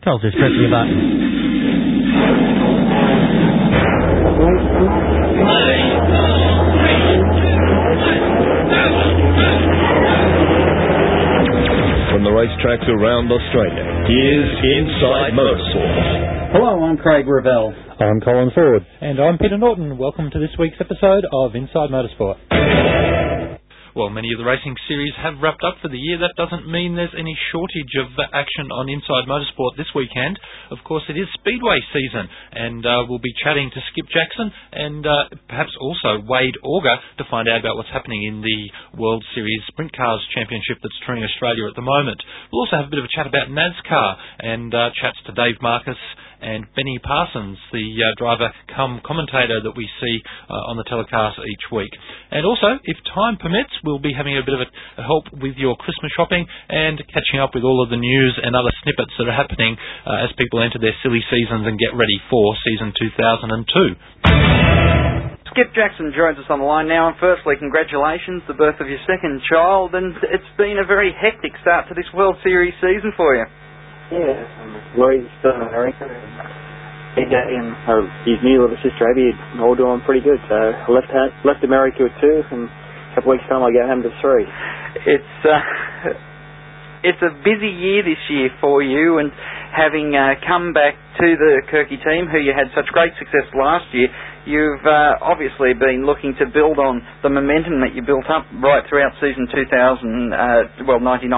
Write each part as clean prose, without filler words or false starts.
Carl's just pressing a button. From the racetracks around Australia, here's Inside Motorsport. Hello, I'm Craig Revell. I'm Colin Ford. And I'm Peter Norton. Welcome to this week's episode of Inside Motorsport. Well, many of the racing series have wrapped up for the year. That doesn't mean there's any shortage of action on Inside Motorsport this weekend. Of course, it is Speedway season, and we'll be chatting to Skip Jackson and perhaps also Wade Auger to find out about what's happening in the World Series Sprint Cars Championship that's touring Australia at the moment. We'll also have a bit of a chat about NASCAR and chats to Dave Marcus and Benny Parsons, the driver come commentator that we see on the telecast each week. And also, if time permits, we'll be having a bit of a help with your Christmas shopping and catching up with all of the news and other snippets that are happening as people enter their silly seasons and get ready for season 2002. Skip Jackson joins us on the line now, and firstly, congratulations, the birth of your second child, and it's been a very hectic start to this World Series season for you. Yeah, Lloyd's still in America, and AJ and his new little sister Abby are all doing pretty good. So I left America with 2, and a couple of weeks' time I'll get home to 3. It's a busy year this year for you, and having come back to the Kirky team, who you had such great success last year, you've obviously been looking to build on the momentum that you built up right throughout season 99-2000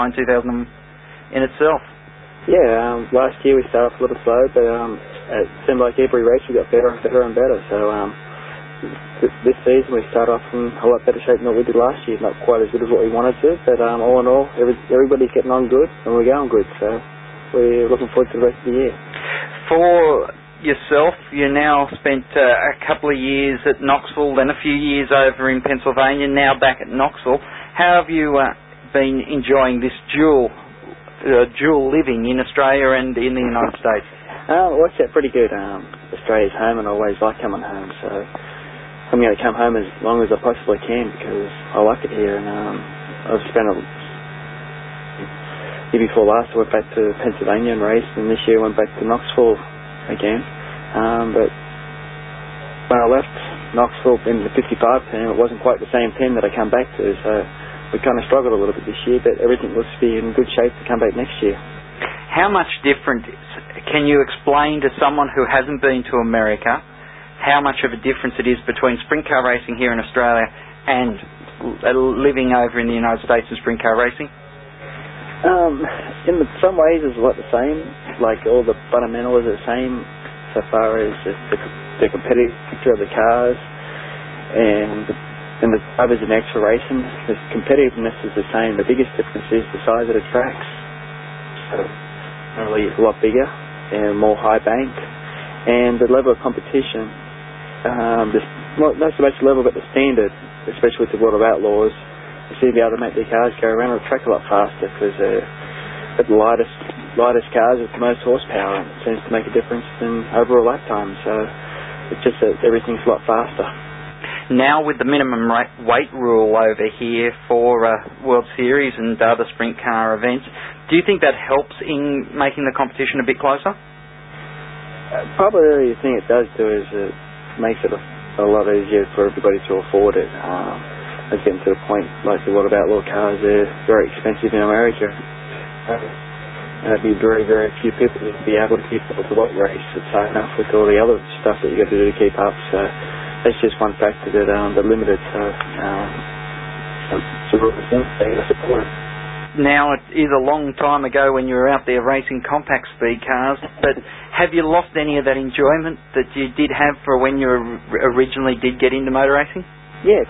in itself. Yeah, last year we started off a little slow, but it seemed like every race we got better and better and better. So this season we start off in a lot better shape than what we did last year. Not quite as good as what we wanted to, but all in all, everybody's getting on good and we're going good. So we're looking forward to the rest of the year. For yourself, you now spent a couple of years at Knoxville, then a few years over in Pennsylvania, now back at Knoxville. How have you been enjoying this dual living in Australia and in the United States? Well, it's pretty good. Australia's home and I always like coming home, so I'm going to come home as long as I possibly can because I like it here. And I've spent year before last I went back to Pennsylvania and raced, and this year I went back to Knoxville again. But when I left Knoxville in the 55 team, it wasn't quite the same team that I come back to, so we kind of struggled a little bit this year, but everything looks to be in good shape to come back next year. How much different can you explain to someone who hasn't been to America how much of a difference it is between sprint car racing here in Australia and living over in the United States in sprint car racing? In some ways it's a lot the same. Like all the fundamentals are the same so far as the competitive picture of the cars and the drivers and extra racing. The competitiveness is the same. The biggest difference is the size of the tracks. So really it's a lot bigger and more high bank. And the level of competition, not so much the level but the standard, especially with the World of Outlaws, you seem to be able to make the cars go around the track a lot faster because the lightest cars with the most horsepower, and it seems to make a difference in overall lap time. So it's just that everything's a lot faster. Now with the minimum weight rule over here for World Series and other sprint car events, do you think that helps in making the competition a bit closer? Probably the thing it does do is it makes it a lot easier for everybody to afford it. It's getting to the point, like the World of Outlaw cars, they're very expensive in America. There'd be very, very few people that would be able to keep up with the weight race. It's hard enough with all the other stuff that you got to do to keep up. So that's just one factor that limited. So it's a real thing. They got to support it. Now, it is a long time ago when you were out there racing compact speed cars, but have you lost any of that enjoyment that you did have for when you originally did get into motor racing? Yes.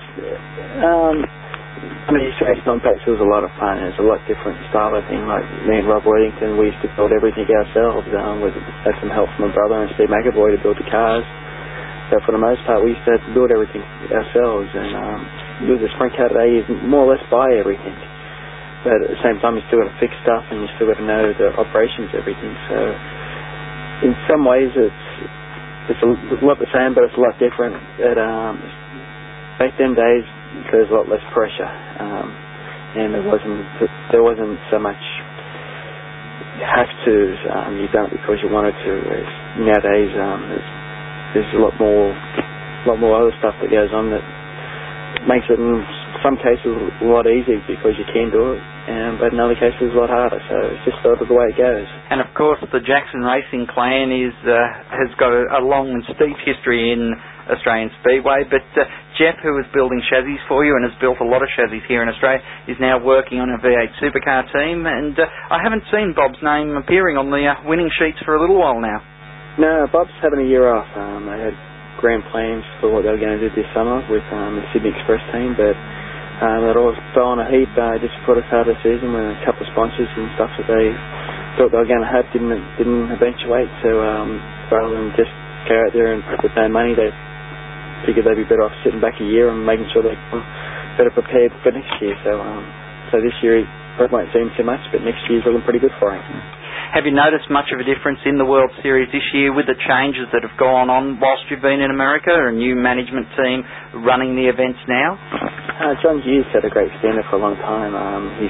I mean, race compacts was a lot of fun. It's a lot different style of thing. Like me and Rob Worthington, we used to build everything ourselves. We had some help from my brother and Steve McAvoy to build the cars. So for the most part, we used to have to build everything ourselves. And with the sprint car today, you more or less buy everything. But at the same time, you still got to fix stuff and you still got to know the operations of everything. So in some ways, it's a lot the same, but it's a lot different. But back then days, there's a lot less pressure, and there wasn't so much have to. You don't because you wanted to. Whereas nowadays, there's a lot more other stuff that goes on that makes it in some cases a lot easier because you can do it, but in other cases a lot harder. So it's just sort of the way it goes. And of course, the Jackson Racing clan has got a long and steep history in Australian Speedway. But Jeff, who was building chassis for you and has built a lot of chassis here in Australia, is now working on a V8 supercar team. And I haven't seen Bob's name appearing on the winning sheets for a little while now. No, Bob's having a year off. They had grand plans for what they were going to do this summer with the Sydney Express team, but it all fell on a heap just before the start of the season when a couple of sponsors and stuff that they thought they were going to have didn't eventuate. So rather than just go out there and with no money, they figured they'd be better off sitting back a year and making sure they're better prepared for next year. So this year it won't seem too much, but next year's looking pretty good for him. Have you noticed much of a difference in the World Series this year with the changes that have gone on whilst you've been in America, a new management team running the events now? John Hughes set a great standard for a long time. His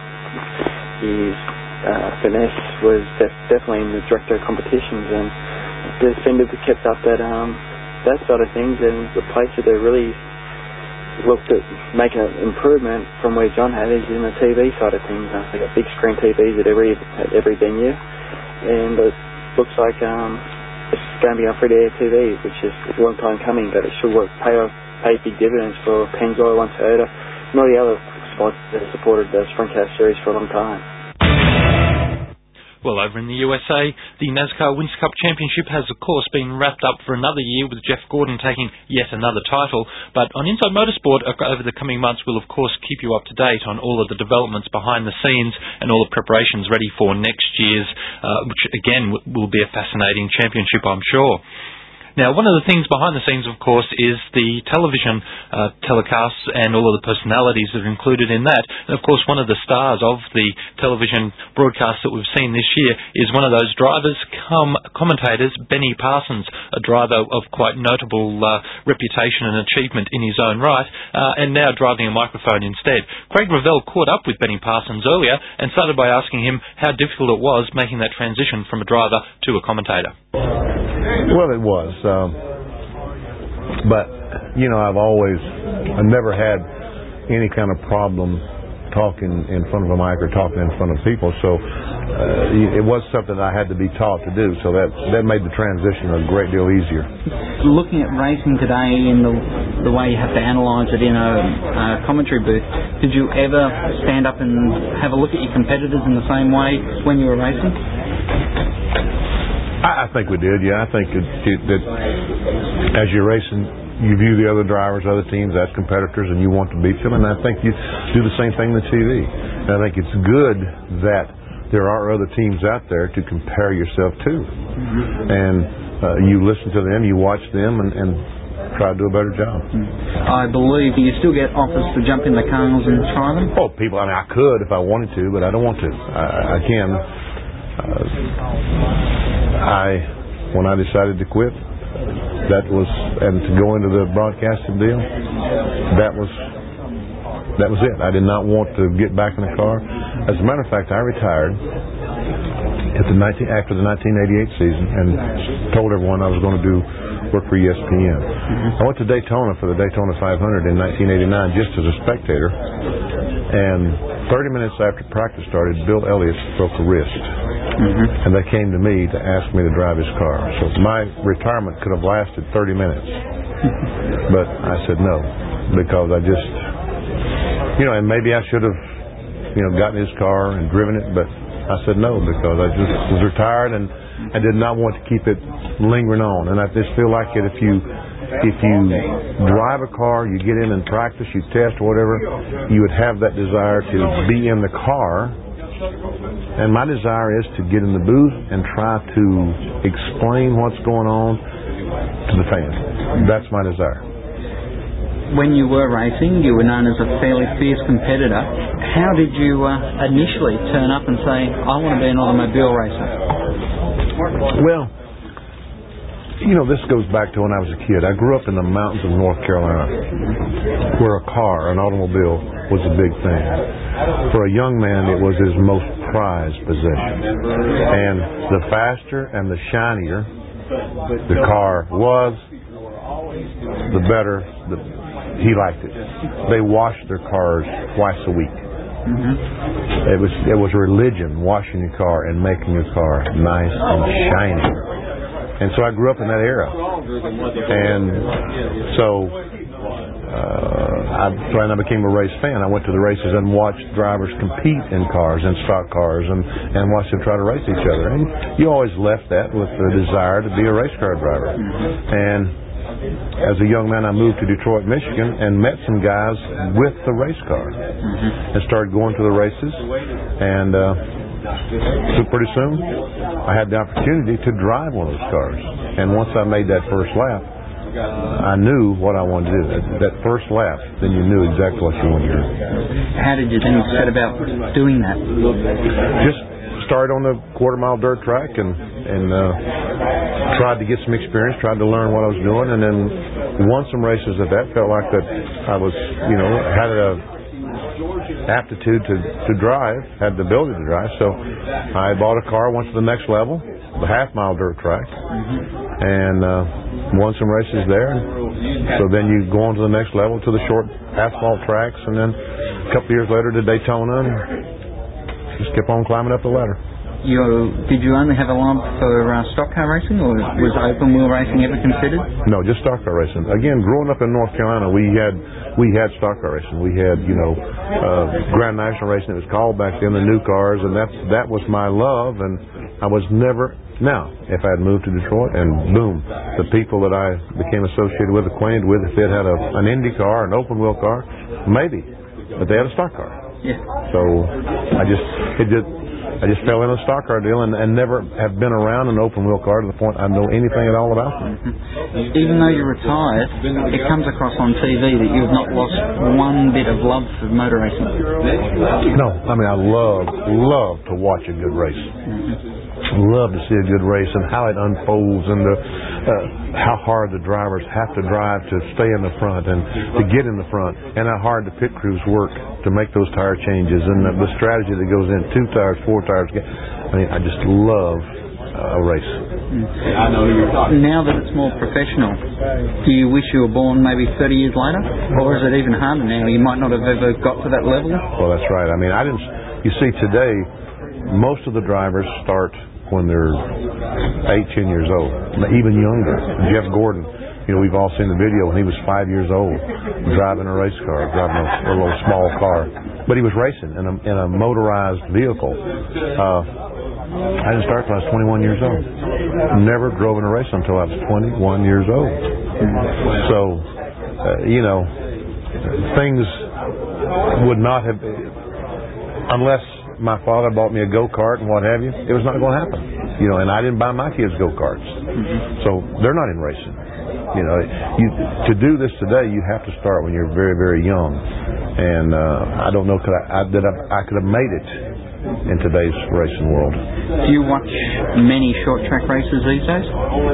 finesse was definitely in the director of competitions, and the defenders have kept up that sort of things, and the place that they really looked at making an improvement from where John had is in the TV side of things. They got big screen TVs at every venue, and it looks like it's going to be on free-to-air TV, which is a long time coming, but it should pay big dividends for Pennzoil, Toyota, and all the other sponsors that have supported the Sprint Car Series for a long time. Well, over in the USA, the NASCAR Winter Cup Championship has, of course, been wrapped up for another year with Jeff Gordon taking yet another title. But on Inside Motorsport, over the coming months, we'll, of course, keep you up to date on all of the developments behind the scenes and all the preparations ready for next year's, which, again, will be a fascinating championship, I'm sure. Now, one of the things behind the scenes, of course, is the television telecasts and all of the personalities that are included in that. And, of course, one of the stars of the television broadcasts that we've seen this year is one of those drivers come commentators, Benny Parsons, a driver of quite notable reputation and achievement in his own right, and now driving a microphone instead. Craig Revell caught up with Benny Parsons earlier and started by asking him how difficult it was making that transition from a driver to a commentator. Well, it was. But, you know, I've never had any kind of problem talking in front of a mic or talking in front of people. So it was something I had to be taught to do. So that made the transition a great deal easier. Looking at racing today in the way you have to analyse it in a commentary booth, did you ever stand up and have a look at your competitors in the same way when you were racing? I think we did, yeah. I think that as you're racing, you view the other drivers, other teams as competitors, and you want to beat them. And I think you do the same thing in the TV. And I think it's good that there are other teams out there to compare yourself to. Mm-hmm. And you listen to them, you watch them, and try to do a better job. I believe you still get offers to jump in the cars and try them? Oh, I could if I wanted to, but I don't want to. I can. When I decided to quit, and to go into the broadcasting deal, that was it. I did not want to get back in the car. As a matter of fact, I retired after the 1988 season and told everyone I was going to work for ESPN. Mm-hmm. I went to Daytona for the Daytona 500 in 1989 just as a spectator, and 30 minutes after practice started, Bill Elliott broke a wrist. Mm-hmm. And they came to me to ask me to drive his car. So my retirement could have lasted 30 minutes. But I said no, because I just, and maybe I should have, gotten his car and driven it, but I said no, because I just was retired and I did not want to keep it lingering on. And I just feel like if you drive a car, you get in and practice, you test or whatever, you would have that desire to be in the car. And my desire is to get in the booth and try to explain what's going on to the fans. That's my desire. When you were racing, you were known as a fairly fierce competitor. How did you initially turn up and say, I want to be an automobile racer? Well, this goes back to when I was a kid. I grew up in the mountains of North Carolina, where an automobile, was a big thing. For a young man, it was his most prized possession. And the faster and the shinier the car was, the better he liked it. They washed their cars twice a week. It was religion, washing your car and making your car nice and shiny. And so I grew up in that era. And so when I became a race fan, I went to the races and watched drivers compete in cars, in stock cars, and watched them try to race each other. And you always left that with the desire to be a race car driver. And as a young man, I moved to Detroit, Michigan, and met some guys with the race car, and started going to the races. And so pretty soon, I had the opportunity to drive one of those cars. And once I made that first lap, I knew what I wanted to do. That first lap, then you knew exactly what you wanted to do. How did you then set about doing that? Just started on the quarter-mile dirt track and tried to get some experience, tried to learn what I was doing, and then won some races at that. Felt like that I was, had an aptitude to drive, had the ability to drive. So I bought a car, went to the next level, the half-mile dirt track, and won some races there. So then you go on to the next level, to the short asphalt tracks, and then a couple years later to Daytona, and just kept on climbing up the ladder. Did you only have a love for stock car racing, or was open wheel racing ever considered? No, just stock car racing. Again, growing up in North Carolina, we had stock car racing. We had Grand National racing. It was called back then, the new cars, and that was my love. And I was never. Now, if I had moved to Detroit and boom, the people that I became associated with, acquainted with, if they had an Indy car, an open wheel car, maybe, but they had a stock car. Yeah. So I just fell in a stock car deal and never have been around an open wheel car to the point I know anything at all about them. Even though you're retired, it comes across on TV that you have not lost one bit of love for motor racing. No, I mean I love to watch a good race. Love to see a good race and how it unfolds and how hard the drivers have to drive to stay in the front and to get in the front, and how hard the pit crews work to make those tire changes and the strategy that goes in 2 tires, 4 tires. I mean, I just love a race. Now that it's more professional, do you wish you were born maybe 30 years later, or is it even harder now? You might not have ever got to that level. Well, that's right. I mean, you see today, most of the drivers start when they're 8, 10 years old, even younger. Jeff Gordon, we've all seen the video when he was 5 years old, driving a race car, driving a little small car. But he was racing in a motorized vehicle. I didn't start until I was 21 years old. Never drove in a race until I was 21 years old. So, things would not have, unless my father bought me a go-kart and what have you, it was not going to happen. And I didn't buy my kids go-karts. So they're not in racing. To do this today, you have to start when you're very, very young. And I don't know that I could have made it in today's racing world. Do you watch many short track races these days?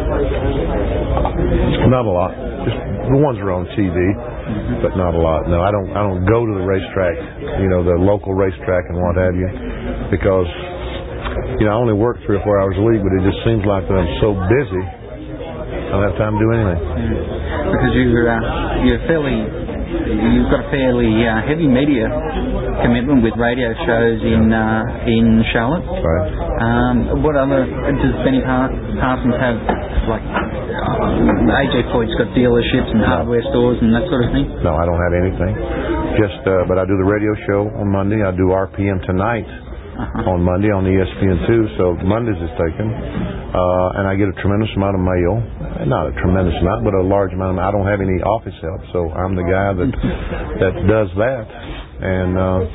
Not a lot. Just the ones that are on TV, but not a lot. No, I don't go to the racetrack, the local racetrack and what have you, because I only work 3 or 4 hours a week, but it just seems like that I'm so busy I don't have time to do anything. Because you've got a fairly heavy media commitment with radio shows in Charlotte. Right. What other does Benny Parsons have? Like AJ Foyt's got dealerships and hardware stores and that sort of thing. No, I don't have anything. But I do the radio show on Monday. I do RPM Tonight on Monday on ESPN2. So Mondays is taken, and I get a tremendous amount of mail. Not a tremendous amount, but a large amount. I don't have any office help, so I'm the guy that does that. And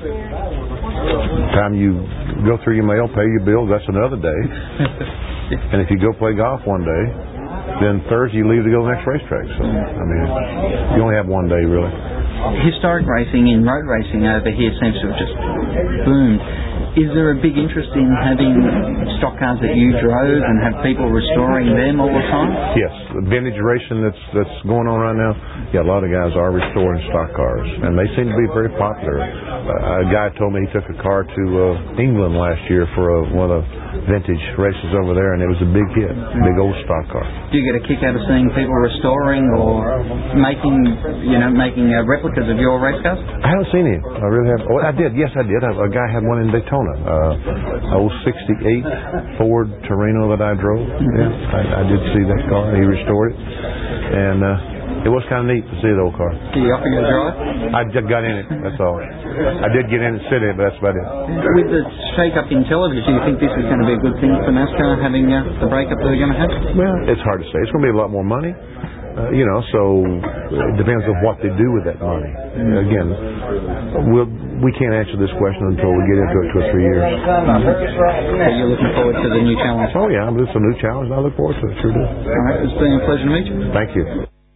time you go through your mail, pay your bills, that's another day. And if you go play golf one day, then Thursday you leave to go to the next racetrack. So, I mean, you only have one day, really. Historic racing in road racing over here seems to have just boomed. Is there a big interest in having stock cars that you drove and have people restoring them all the time? Yes, the vintage racing that's going on right now, a lot of guys are restoring stock cars, and they seem to be very popular. A guy told me he took a car to England last year for one of the vintage races over there, and it was a big hit, big old stock car. Do you get a kick out of seeing people restoring or making replicas of your race cars? I haven't seen any. I really haven't. Oh, I did. Yes, I did. A guy had one in Daytona, old '68 Ford Torino that I drove. Yeah, I did see that car. He restored it, and it was kind of neat to see the old car. Did you offer you a drive? I just got in it. That's all. I did get in and sit in it, but that's about it. With the shake-up in television, do you think this is going to be a good thing for NASCAR, having the breakup that they're going to have? Well, it's hard to say. It's going to be a lot more money. So it depends on what they do with that money. Again, we can't answer this question until we get into it 2 or 3 years. So you're looking forward to the new challenge? Oh, yeah. It's a new challenge, and I look forward to it. Sure do. All right. It's been a pleasure to meet you. Thank you.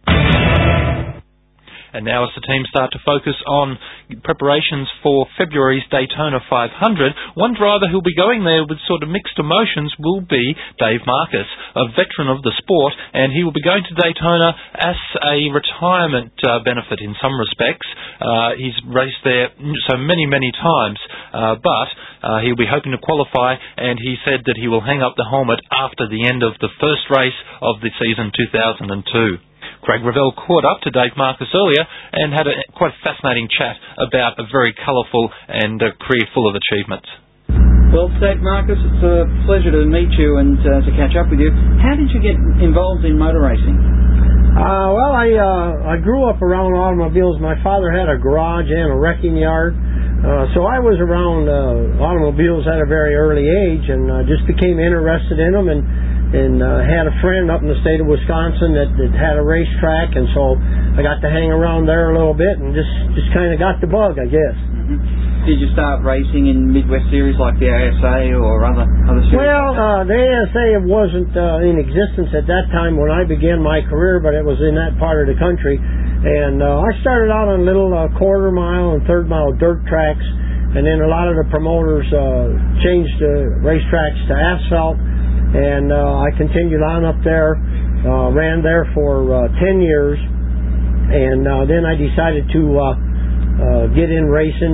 And now as the team start to focus on preparations for February's Daytona 500, one driver who'll be going there with sort of mixed emotions will be Dave Marcus, a veteran of the sport, and he will be going to Daytona as a retirement benefit in some respects. He's raced there so many times, but he'll be hoping to qualify, and he said that he will hang up the helmet after the end of the first race of the season 2002. Craig Revell caught up to Dave Marcus earlier and had a quite fascinating chat about a very colourful and a career full of achievements. Well, Dave Marcus, it's a pleasure to meet you and to catch up with you. How did you get involved in motor racing? Well, I grew up around automobiles. My father had a garage and a wrecking yard, so I was around automobiles at a very early age and just became interested in them and had a friend up in the state of Wisconsin that had a racetrack, and so I got to hang around there a little bit and just kind of got the bug, I guess. Mm-hmm. Did you start racing in Midwest series like the ASA or other series? Well, the ASA wasn't in existence at that time when I began my career, but it was in that part of the country. And I started out on little quarter mile and third mile dirt tracks, and then a lot of the promoters changed the racetracks to asphalt. And I continued on up there, ran there for 10 years, and then I decided to get in racing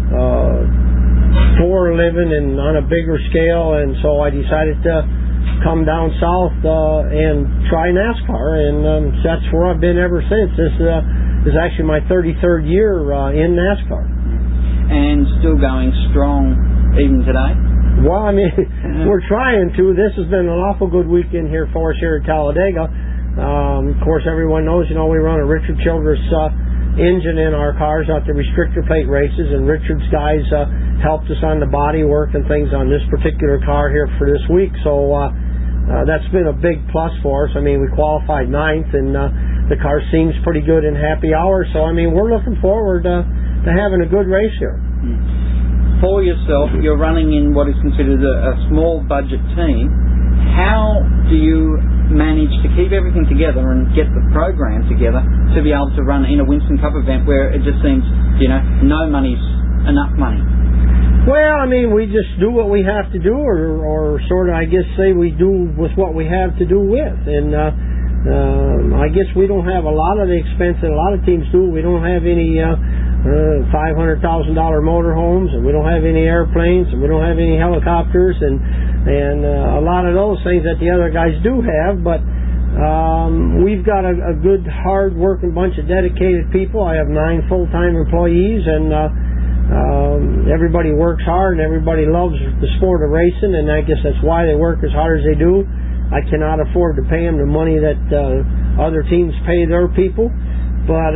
for a living and on a bigger scale, and so I decided to come down south and try NASCAR, and that's where I've been ever since. This is actually my 33rd year in NASCAR. And still going strong even today? Well, I mean, we're trying to. This has been an awful good weekend here for us here at Talladega. Of course, everyone knows, we run a Richard Childress engine in our cars out the restrictor plate races, and Richard's guys helped us on the body work and things on this particular car here for this week. So that's been a big plus for us. I mean, we qualified 9th, and the car seems pretty good in happy hour. So, I mean, we're looking forward to having a good race here. For yourself, you're running in what is considered a small budget team. How do you manage to keep everything together and get the program together to be able to run in a Winston Cup event where it just seems, no money's enough money? Well, I mean, we just do what we have to do, or sort of, I guess, say we do with what we have to do with. And I guess we don't have a lot of the expense that a lot of teams do. We don't have any $500,000 motorhomes, and we don't have any airplanes, and we don't have any helicopters, and a lot of those things that the other guys do have. But we've got a good, hard-working bunch of dedicated people. I have 9 full-time employees, and everybody works hard, and everybody loves the sport of racing, and I guess that's why they work as hard as they do. I cannot afford to pay them the money that other teams pay their people, but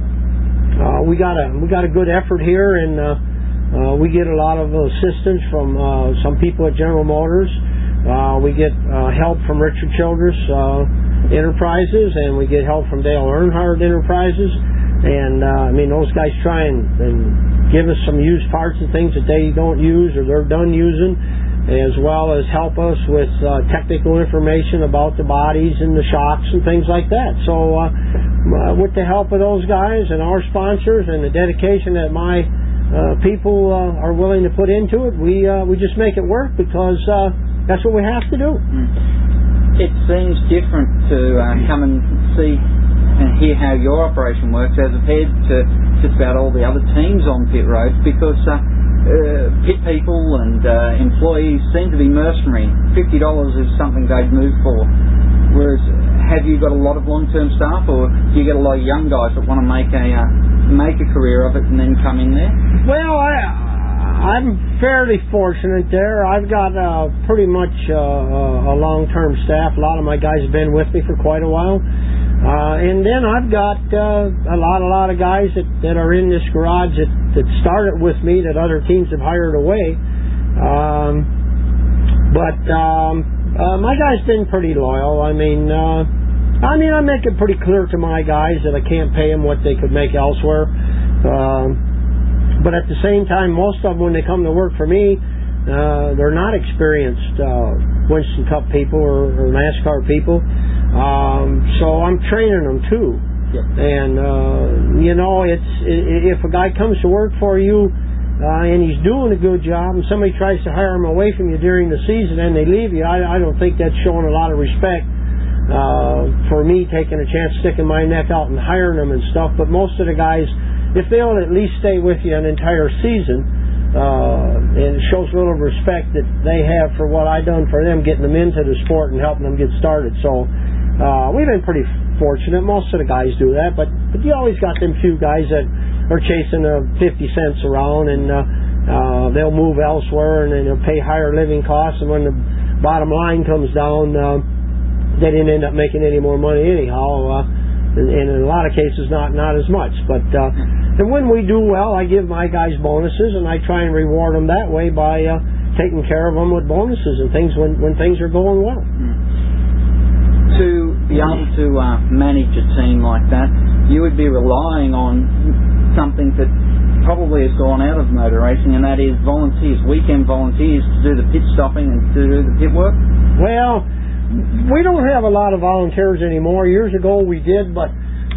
we got a good effort here, and we get a lot of assistance from some people at General Motors. We get help from Richard Childress Enterprises, and we get help from Dale Earnhardt Enterprises. And I mean, those guys try and give us some used parts and things that they don't use or they're done using, as well as help us with technical information about the bodies and the shocks and things like that. So with the help of those guys and our sponsors and the dedication that my people are willing to put into it, we just make it work because that's what we have to do. It seems different to come and see and hear how your operation works as compared to just about all the other teams on pit roads, because pit people and employees seem to be mercenary. $50 is something they'd move for. Whereas, have you got a lot of long-term staff, or do you get a lot of young guys that want to make a career of it and then come in there? Well, I'm fairly fortunate there. I've got pretty much a long-term staff. A lot of my guys have been with me for quite a while. And then I've got a lot of guys that are in this garage that started with me that other teams have hired away. But my guys been pretty loyal. I mean, I make it pretty clear to my guys that I can't pay them what they could make elsewhere. But at the same time, most of them, when they come to work for me, they're not experienced Winston Cup people or NASCAR people. So I'm training them too. Yep. And if a guy comes to work for you and he's doing a good job, and somebody tries to hire him away from you during the season and they leave you, I don't think that's showing a lot of respect for me taking a chance, sticking my neck out and hiring them and stuff. But most of the guys, if they'll at least stay with you an entire season, and it shows a little respect that they have for what I done for them, getting them into the sport and helping them get started. So we've been pretty fortunate. Most of the guys do that, but you always got them few guys that are chasing 50 cents around, and they'll move elsewhere and then they'll pay higher living costs, and when the bottom line comes down, they didn't end up making any more money anyhow. And in a lot of cases, not as much. But and when we do well, I give my guys bonuses, and I try and reward them that way by taking care of them with bonuses and things when things are going well. To be able to manage a team like that, you would be relying on something that probably has gone out of motor racing, and that is volunteers, weekend volunteers to do the pit stopping and to do the pit work. Well, we don't have a lot of volunteers anymore. Years ago we did, but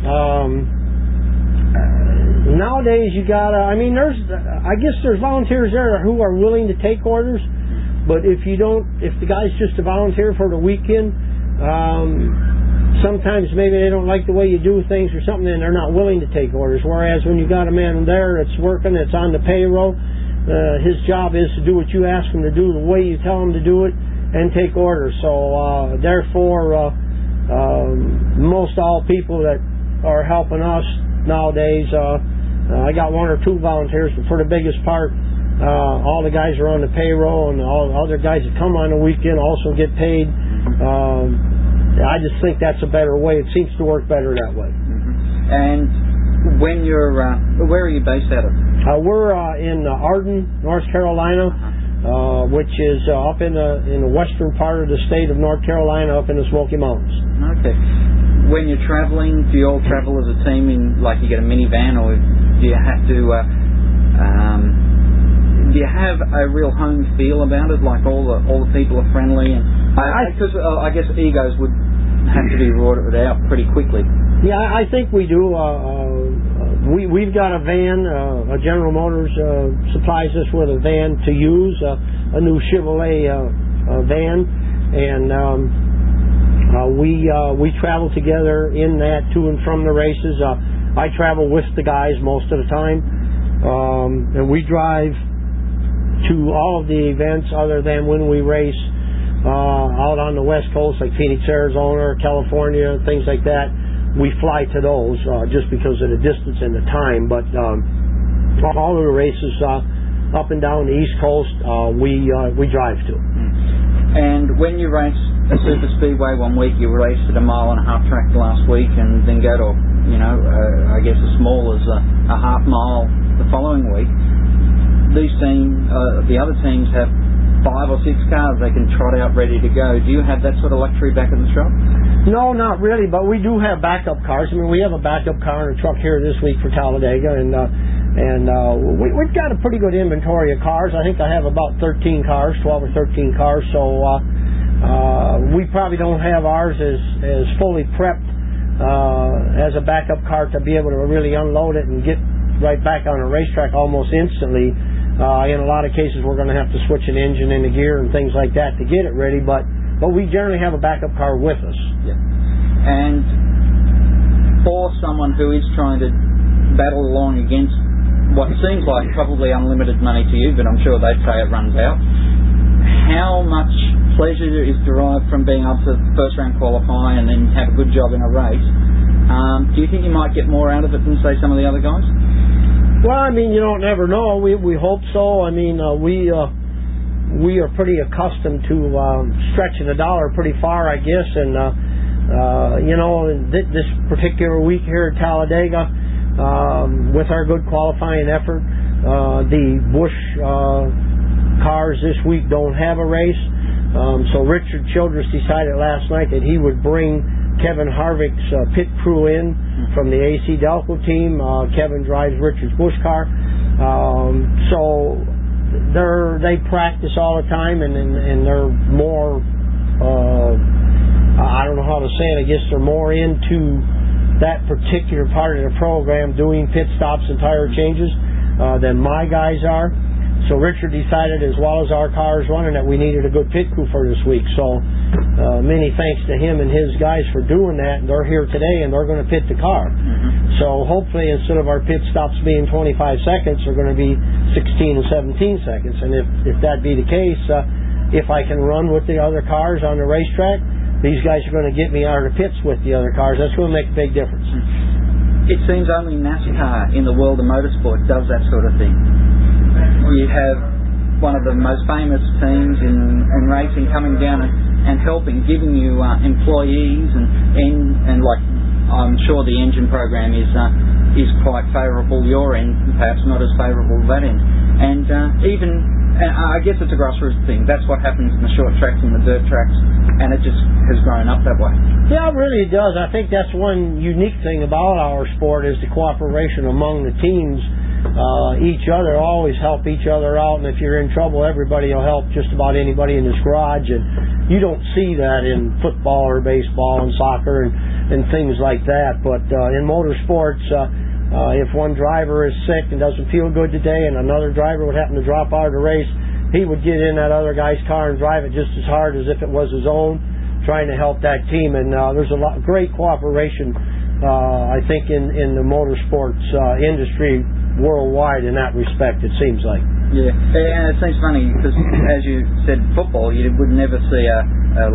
nowadays you gotta. I mean, I guess there's volunteers there who are willing to take orders, but if the guy's just a volunteer for the weekend, sometimes maybe they don't like the way you do things or something, and they're not willing to take orders. Whereas when you got a man there that's working, that's on the payroll, his job is to do what you ask him to do, the way you tell him to do it, and take orders. So therefore, most all people that are helping us nowadays, I got one or two volunteers, but for the biggest part, all the guys are on the payroll, and all the other guys that come on the weekend also get paid. I just think that's a better way. It seems to work better that way. And when you're, where are you based out of? We're in Arden, North Carolina. Which is up in the western part of the state of North Carolina, up in the Smoky Mountains. Okay. When you're traveling, do you all travel as a team in, like, you get a minivan, or do you have to? Do you have a real home feel about it? Like all the people are friendly, and because I guess egos would have to be rooted out pretty quickly. Yeah, I think we do. We've got a van. General Motors supplies us with a van to use, a new Chevrolet van, and we travel together in that to and from the races. I travel with the guys most of the time, and we drive to all of the events other than when we race out on the West Coast, like Phoenix, Arizona, or California, things like that. We fly to those just because of the distance and the time, but all of the races up and down the East Coast we drive to. And when you race a super speedway one week, you raced at a 1.5 mile track last week, and then go to I guess as small as a half mile the following week. These teams, the other teams, have 5 or 6 cars they can trot out ready to go. Do you have that sort of luxury back in the shop? No, not really, but we do have backup cars. I mean, we have a backup car and a truck here this week for Talladega, and we've got a pretty good inventory of cars. I think I have about 13 cars, 12 or 13 cars, so we probably don't have ours as fully prepped as a backup car to be able to really unload it and get right back on a racetrack almost instantly. In a lot of cases, we're going to have to switch an engine into gear and things like that to get it ready, but we generally have a backup car with us. Yeah. And for someone who is trying to battle along against what seems like probably unlimited money to you, but I'm sure they'd say it runs out, how much pleasure is derived from being able to first round qualify and then have a good job in a race? Do you think you might get more out of it than, say, some of the other guys? Well, I mean, you don't never know. We hope so. I mean, we are pretty accustomed to stretching the dollar pretty far, I guess. And this particular week here at Talladega, with our good qualifying effort, the Busch cars this week don't have a race. So Richard Childress decided last night that he would bring Kevin Harvick's pit crew in from the AC Delco team. Kevin drives Richard's Busch car. So they practice all the time, and they're more, I don't know how to say it, I guess they're more into that particular part of the program, doing pit stops and tire changes, than my guys are. So Richard decided, as well as our cars running, that we needed a good pit crew for this week. So many thanks to him and his guys for doing that. They're here today, and they're going to pit the car. So hopefully, instead of our pit stops being 25 seconds, they're going to be 16 and 17 seconds. And if that be the case, if I can run with the other cars on the racetrack, these guys are going to get me out of the pits with the other cars. That's going to make a big difference. It seems only NASCAR in the world of motorsport does that sort of thing. You have one of the most famous teams in racing coming down and helping, giving you employees and like, I'm sure the engine program is quite favourable your end, perhaps not as favourable that end. And I guess it's a grassroots thing. That's what happens in the short tracks and the dirt tracks, and it just has grown up that way. Yeah, it really does. I think that's one unique thing about our sport is the cooperation among the teams. Each other always help each other out, and if you're in trouble, everybody will help just about anybody in this garage. And you don't see that in football or baseball and soccer and things like that. But in motorsports, if one driver is sick and doesn't feel good today, and another driver would happen to drop out of the race, he would get in that other guy's car and drive it just as hard as if it was his own, trying to help that team. And there's a great cooperation, I think, in the motorsports industry worldwide in that respect, it seems like. Yeah, and it seems funny because, as you said, football, you would never see a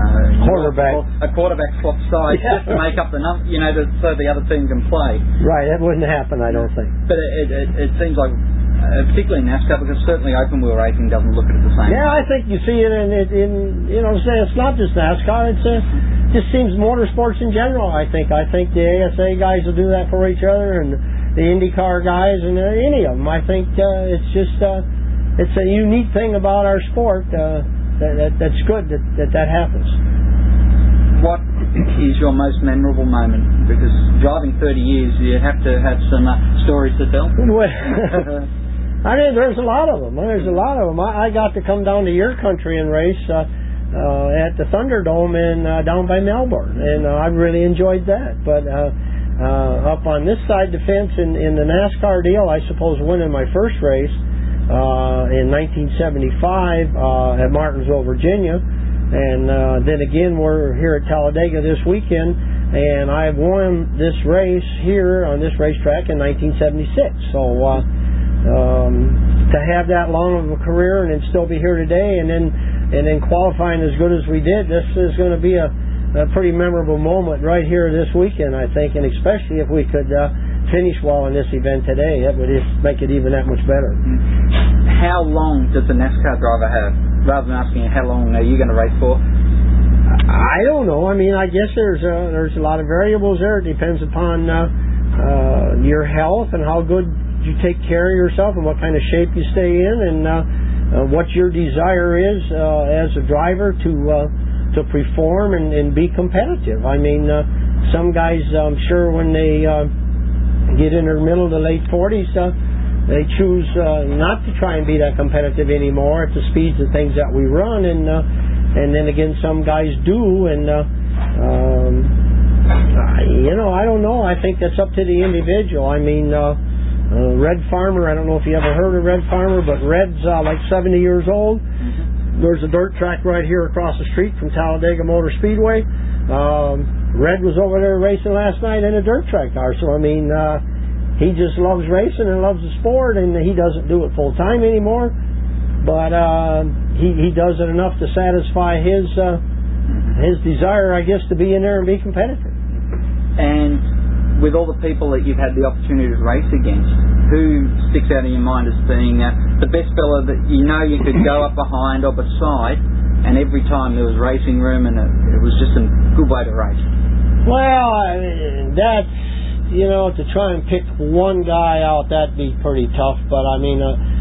quarterback swap sides just to make up the number, so the other team can play. Right, that wouldn't happen, I don't think. But it seems like, particularly in NASCAR, because certainly open wheel racing doesn't look at it the same. Yeah, I think you see it in it's not just NASCAR. It just seems motorsports in general. I think the ASA guys will do that for each other, and the IndyCar guys, and any of them. I think it's just it's a unique thing about our sport that's good that happens. What is your most memorable moment? Because driving 30 years, you have to have some stories to tell. Well, I mean, there's a lot of them. I got to come down to your country and race at the Thunderdome down by Melbourne, and I really enjoyed that. But up on this side of the fence in the NASCAR deal, I suppose winning my first race in 1975 at Martinsville, Virginia, and then again we're here at Talladega this weekend, and I won this race here on this racetrack in 1976. So to have that long of a career and then still be here today, and then qualifying as good as we did, this is going to be a pretty memorable moment right here this weekend, I think, and especially if we could finish well in this event today, that would just make it even that much better. How long does the NASCAR driver have? Rather than asking how long are you going to race for? I don't know. I mean, I guess there's a lot of variables there. It depends upon your health and how good you take care of yourself and what kind of shape you stay in, and what your desire is as a driver to perform and be competitive. I mean, some guys, I'm sure when they get in their middle to late 40s, they choose not to try and be that competitive anymore at the speeds and things that we run, and then again, some guys do, and I don't know. I think that's up to the individual. I mean, Red Farmer. I don't know if you ever heard of Red Farmer, but Red's like 70 years old. There's a dirt track right here across the street from Talladega Motor Speedway. Red was over there racing last night in a dirt track car. So, I mean, he just loves racing and loves the sport, and he doesn't do it full time anymore. But he does it enough to satisfy his desire, I guess, to be in there and be competitive. And with all the people that you've had the opportunity to race against, who sticks out in your mind as being the best fella that you know you could go up behind or beside, and every time there was racing room and it was just a good way to race? Well, that's, to try and pick one guy out, that'd be pretty tough. But, I mean,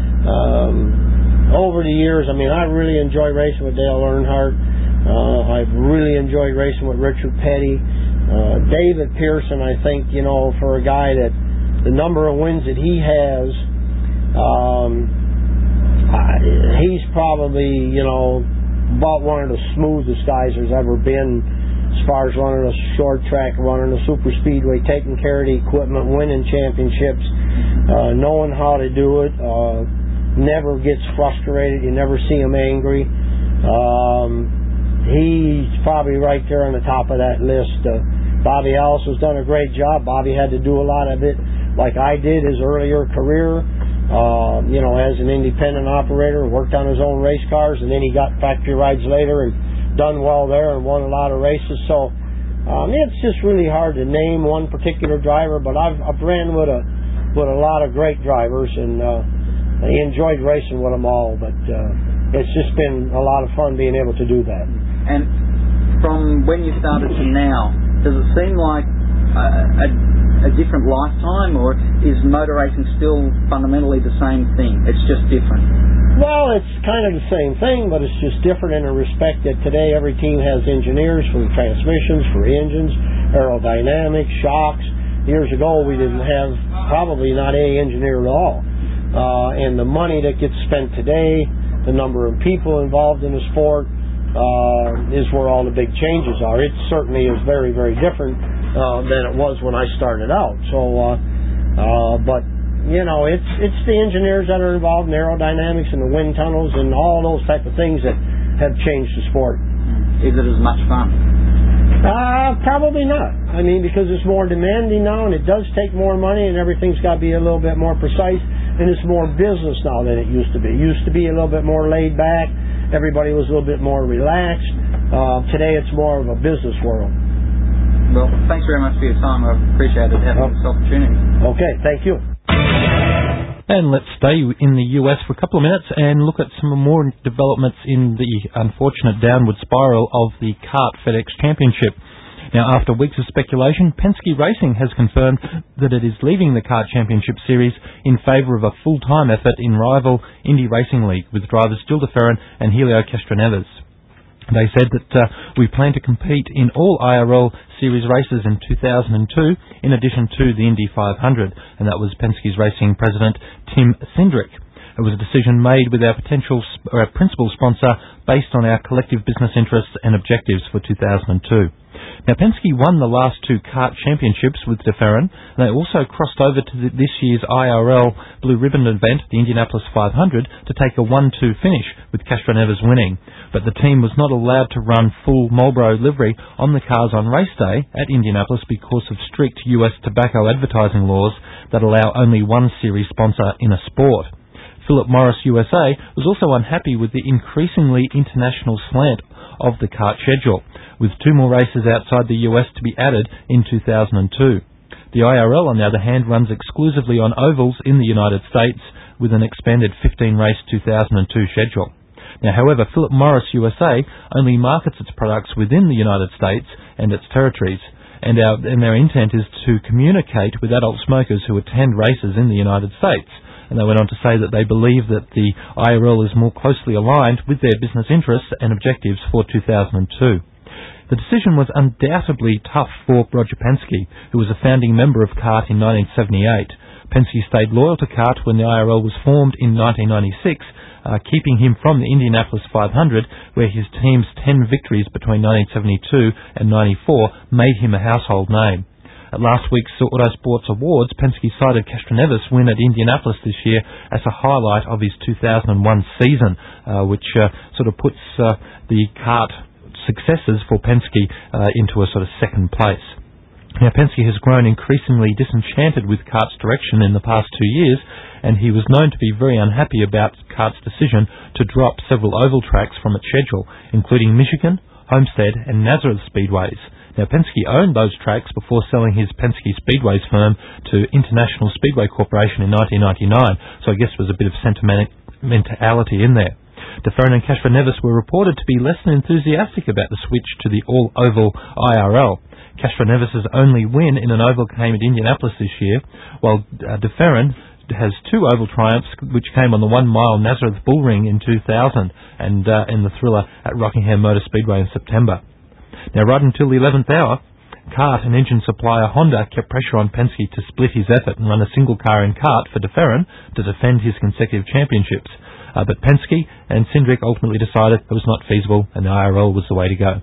over the years, I really enjoy racing with Dale Earnhardt. I've really enjoyed racing with Richard Petty. David Pearson, I think, for a guy that the number of wins that he has, he's probably, about one of the smoothest guys there's ever been as far as running a short track, running a super speedway, taking care of the equipment, winning championships, knowing how to do it, never gets frustrated, you never see him angry. He's probably right there on the top of that list. Bobby Ellis has done a great job. Bobby had to do a lot of it like I did his earlier career, as an independent operator, worked on his own race cars, and then he got factory rides later and done well there and won a lot of races. So it's just really hard to name one particular driver, but I've ran with a lot of great drivers, and I enjoyed racing with them all, but it's just been a lot of fun being able to do that. And from when you started to now, does it seem like a different lifetime, or is motor racing still fundamentally the same thing? It's just different? Well, it's kind of the same thing, but it's just different in a respect that today every team has engineers for transmissions, for engines, aerodynamics, shocks. Years ago, we didn't have probably not any engineer at all. And the money that gets spent today, the number of people involved in the sport, is where all the big changes are. It certainly is very, very different than it was when I started out. So, but it's the engineers that are involved in aerodynamics and the wind tunnels and all those type of things that have changed the sport. Is it as much fun? Probably not. Because it's more demanding now, and it does take more money, and everything's got to be a little bit more precise, and it's more business now than it used to be. It used to be a little bit more laid back. Everybody was a little bit more relaxed. Today it's more of a business world. Well, thanks very much for your time. I appreciate it, having this opportunity. Okay, thank you. And let's stay in the US for a couple of minutes and look at some more developments in the unfortunate downward spiral of the Kart FedEx Championship. Now, after weeks of speculation, Penske Racing has confirmed that it is leaving the Kart Championship Series in favour of a full-time effort in rival Indy Racing League with drivers Gil de Ferran and Helio Castroneves. They said that we plan to compete in all IRL Series races in 2002, in addition to the Indy 500, and that was Penske's racing president Tim Cindric. It was a decision made with our principal sponsor based on our collective business interests and objectives for 2002. Now, Penske won the last two kart championships with de Ferran, and they also crossed over to this year's IRL Blue Ribbon event, the Indianapolis 500, to take a 1-2 finish, with Castroneves winning. But the team was not allowed to run full Marlboro livery on the cars on race day at Indianapolis because of strict US tobacco advertising laws that allow only one series sponsor in a sport. Philip Morris USA was also unhappy with the increasingly international slant of the kart schedule, with two more races outside the US to be added in 2002. The IRL, on the other hand, runs exclusively on ovals in the United States with an expanded 15-race 2002 schedule. Now, however, Philip Morris USA only markets its products within the United States and its territories, and their intent is to communicate with adult smokers who attend races in the United States. And they went on to say that they believe that the IRL is more closely aligned with their business interests and objectives for 2002. The decision was undoubtedly tough for Roger Penske, who was a founding member of CART in 1978. Penske stayed loyal to CART when the IRL was formed in 1996, keeping him from the Indianapolis 500, where his team's 10 victories between 1972 and 94 made him a household name. At last week's Autosports Awards, Penske cited Castroneves' win at Indianapolis this year as a highlight of his 2001 season, which sort of puts the kart successes for Penske into a sort of second place. Now, Penske has grown increasingly disenchanted with kart's direction in the past 2 years, and he was known to be very unhappy about kart's decision to drop several oval tracks from its schedule, including Michigan, Homestead and Nazareth Speedways. Now, Penske owned those tracks before selling his Penske Speedways firm to International Speedway Corporation in 1999, so I guess there was a bit of sentimentality in there. DeFerrin and Castroneves were reported to be less than enthusiastic about the switch to the all-oval IRL. Castroneves' only win in an oval came at Indianapolis this year, while DeFerrin has 2 oval triumphs which came on the 1 mile Nazareth Bull Ring in 2000 and in the Thriller at Rockingham Motor Speedway in September. Now, right until the 11th hour, kart and engine supplier Honda kept pressure on Penske to split his effort and run a single car in kart for DeFerrin to defend his consecutive championships. But Penske and Cindric ultimately decided it was not feasible and the IRL was the way to go.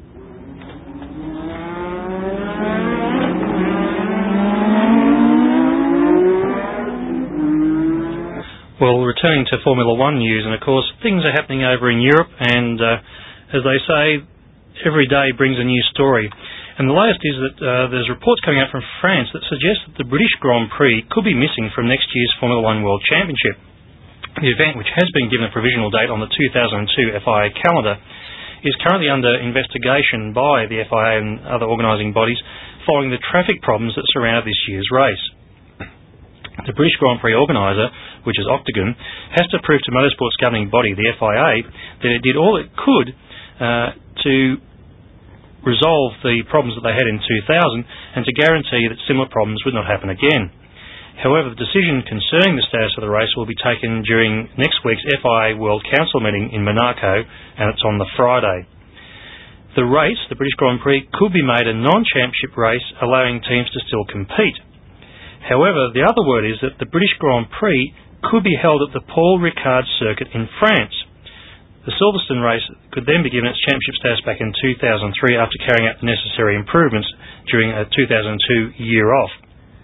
Well, returning to Formula One news, and of course things are happening over in Europe, and as they say, every day brings a new story. And the latest is that there's reports coming out from France that suggest that the British Grand Prix could be missing from next year's Formula One World Championship. The event, which has been given a provisional date on the 2002 FIA calendar, is currently under investigation by the FIA and other organising bodies following the traffic problems that surrounded this year's race. The British Grand Prix organiser, which is Octagon, has to prove to motorsport's governing body, the FIA, that it did all it could to resolve the problems that they had in 2000 and to guarantee that similar problems would not happen again. However, the decision concerning the status of the race will be taken during next week's FIA World Council meeting in Monaco, and it's on the Friday. The race, the British Grand Prix, could be made a non-championship race, allowing teams to still compete. However, the other word is that the British Grand Prix could be held at the Paul Ricard circuit in France. The Silverstone race could then be given its championship status back in 2003 after carrying out the necessary improvements during a 2002 year off.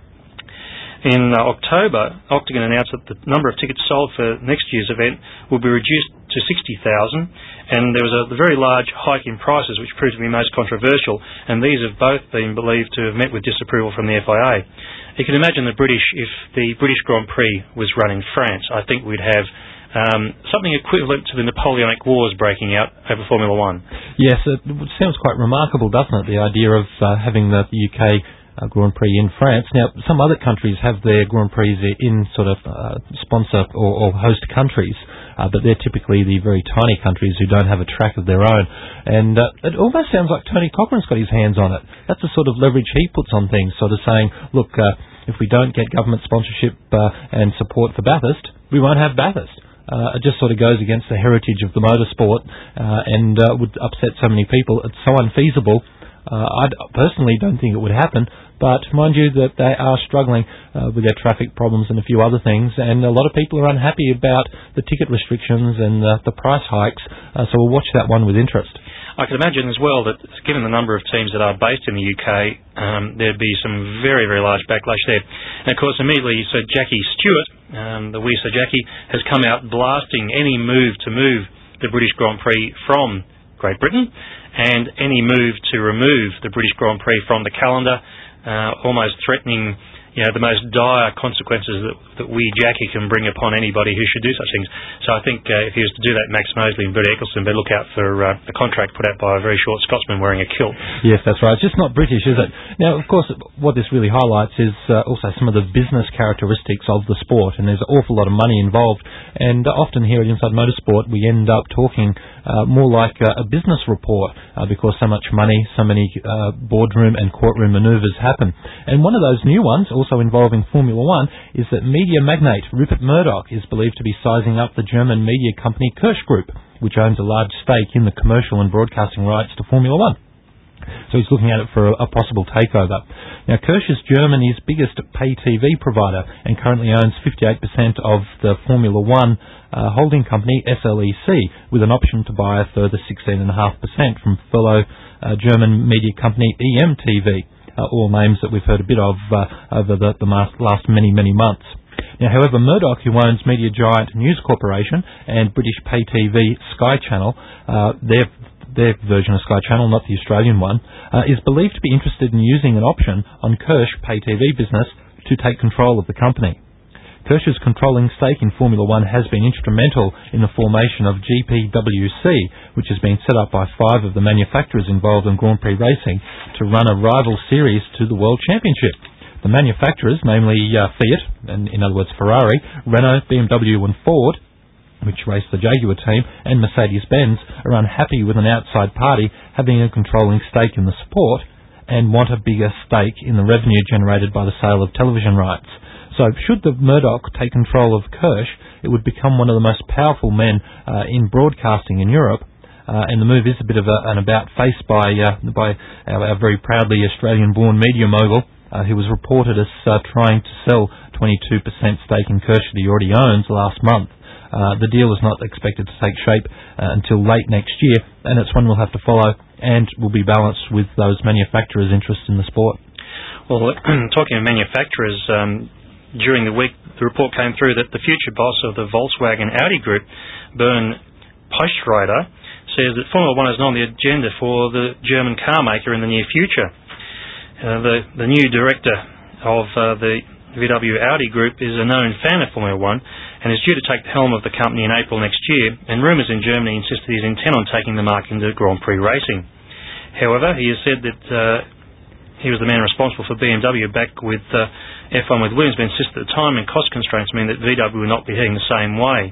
In October, Octagon announced that the number of tickets sold for next year's event will be reduced to 60,000, and there was a very large hike in prices which proved to be most controversial, and these have both been believed to have met with disapproval from the FIA. You can imagine if the British Grand Prix was run in France, I think we'd have something equivalent to the Napoleonic Wars breaking out over Formula One. Yes, it sounds quite remarkable, doesn't it, the idea of having the UK Grand Prix in France. Now, some other countries have their Grand Prix in sort of sponsor or host countries, but they're typically the very tiny countries who don't have a track of their own. And it almost sounds like Tony Cochrane's got his hands on it. That's the sort of leverage he puts on things, sort of saying, look, if we don't get government sponsorship and support for Bathurst, we won't have Bathurst. It just sort of goes against the heritage of the motorsport and would upset so many people. It's so unfeasible. I personally don't think it would happen, but mind you that they are struggling with their traffic problems and a few other things, and a lot of people are unhappy about the ticket restrictions and the price hikes, so we'll watch that one with interest. I can imagine as well that given the number of teams that are based in the UK, there'd be some very, very large backlash there. And of course immediately Sir Jackie Stewart, the wee Sir Jackie, has come out blasting any move to move the British Grand Prix from Great Britain and any move to remove the British Grand Prix from the calendar, almost threatening the most dire consequences that wee Jackie can bring upon anybody who should do such things. So I think if he was to do that, Max Mosley and Bertie Ecclestone better look out for a contract put out by a very short Scotsman wearing a kilt. Yes, that's right. It's just not British, is it? Now, of course, what this really highlights is also some of the business characteristics of the sport, and there's an awful lot of money involved. And often here at Inside Motorsport, we end up talking more like a business report because so much money, so many boardroom and courtroom manoeuvres happen. And one of those new ones, also involving Formula One, is that media magnate Rupert Murdoch is believed to be sizing up the German media company Kirsch Group, which owns a large stake in the commercial and broadcasting rights to Formula One. So he's looking at it for a possible takeover. Now, Kirsch is Germany's biggest pay TV provider and currently owns 58% of the Formula One holding company SLEC, with an option to buy a further 16.5% from fellow German media company EMTV. all names that we've heard a bit of over the last many months. Now, however, Murdoch, who owns media giant News Corporation and British pay TV Sky Channel, their version of Sky Channel, not the Australian one, is believed to be interested in using an option on Kirsch pay TV business to take control of the company. Kirsch's controlling stake in Formula One has been instrumental in the formation of GPWC, which has been set up by 5 of the manufacturers involved in Grand Prix racing to run a rival series to the World Championship. The manufacturers, namely Fiat, and in other words Ferrari, Renault, BMW and Ford, which race the Jaguar team, and Mercedes-Benz, are unhappy with an outside party having a controlling stake in the sport and want a bigger stake in the revenue generated by the sale of television rights. So should the Murdoch take control of Kirsch, it would become one of the most powerful men in broadcasting in Europe, and the move is a bit of an about-face by our very proudly Australian-born media mogul, who was reported as trying to sell 22% stake in Kirsch that he already owns last month. The deal is not expected to take shape until late next year, and it's one we'll have to follow and will be balanced with those manufacturers' interests in the sport. Well, talking of manufacturers, during the week the report came through that the future boss of the Volkswagen Audi group, Bernd Postreiter, says that Formula One is not on the agenda for the German car maker in the near future. The new director of the VW Audi group is a known fan of Formula One and is due to take the helm of the company in April next year, and rumours in Germany insist that he's intent on taking the marque into Grand Prix racing. However, he has said that he was the man responsible for BMW back with F1 with Williams, but insisted that time and cost constraints mean that VW will not be heading the same way.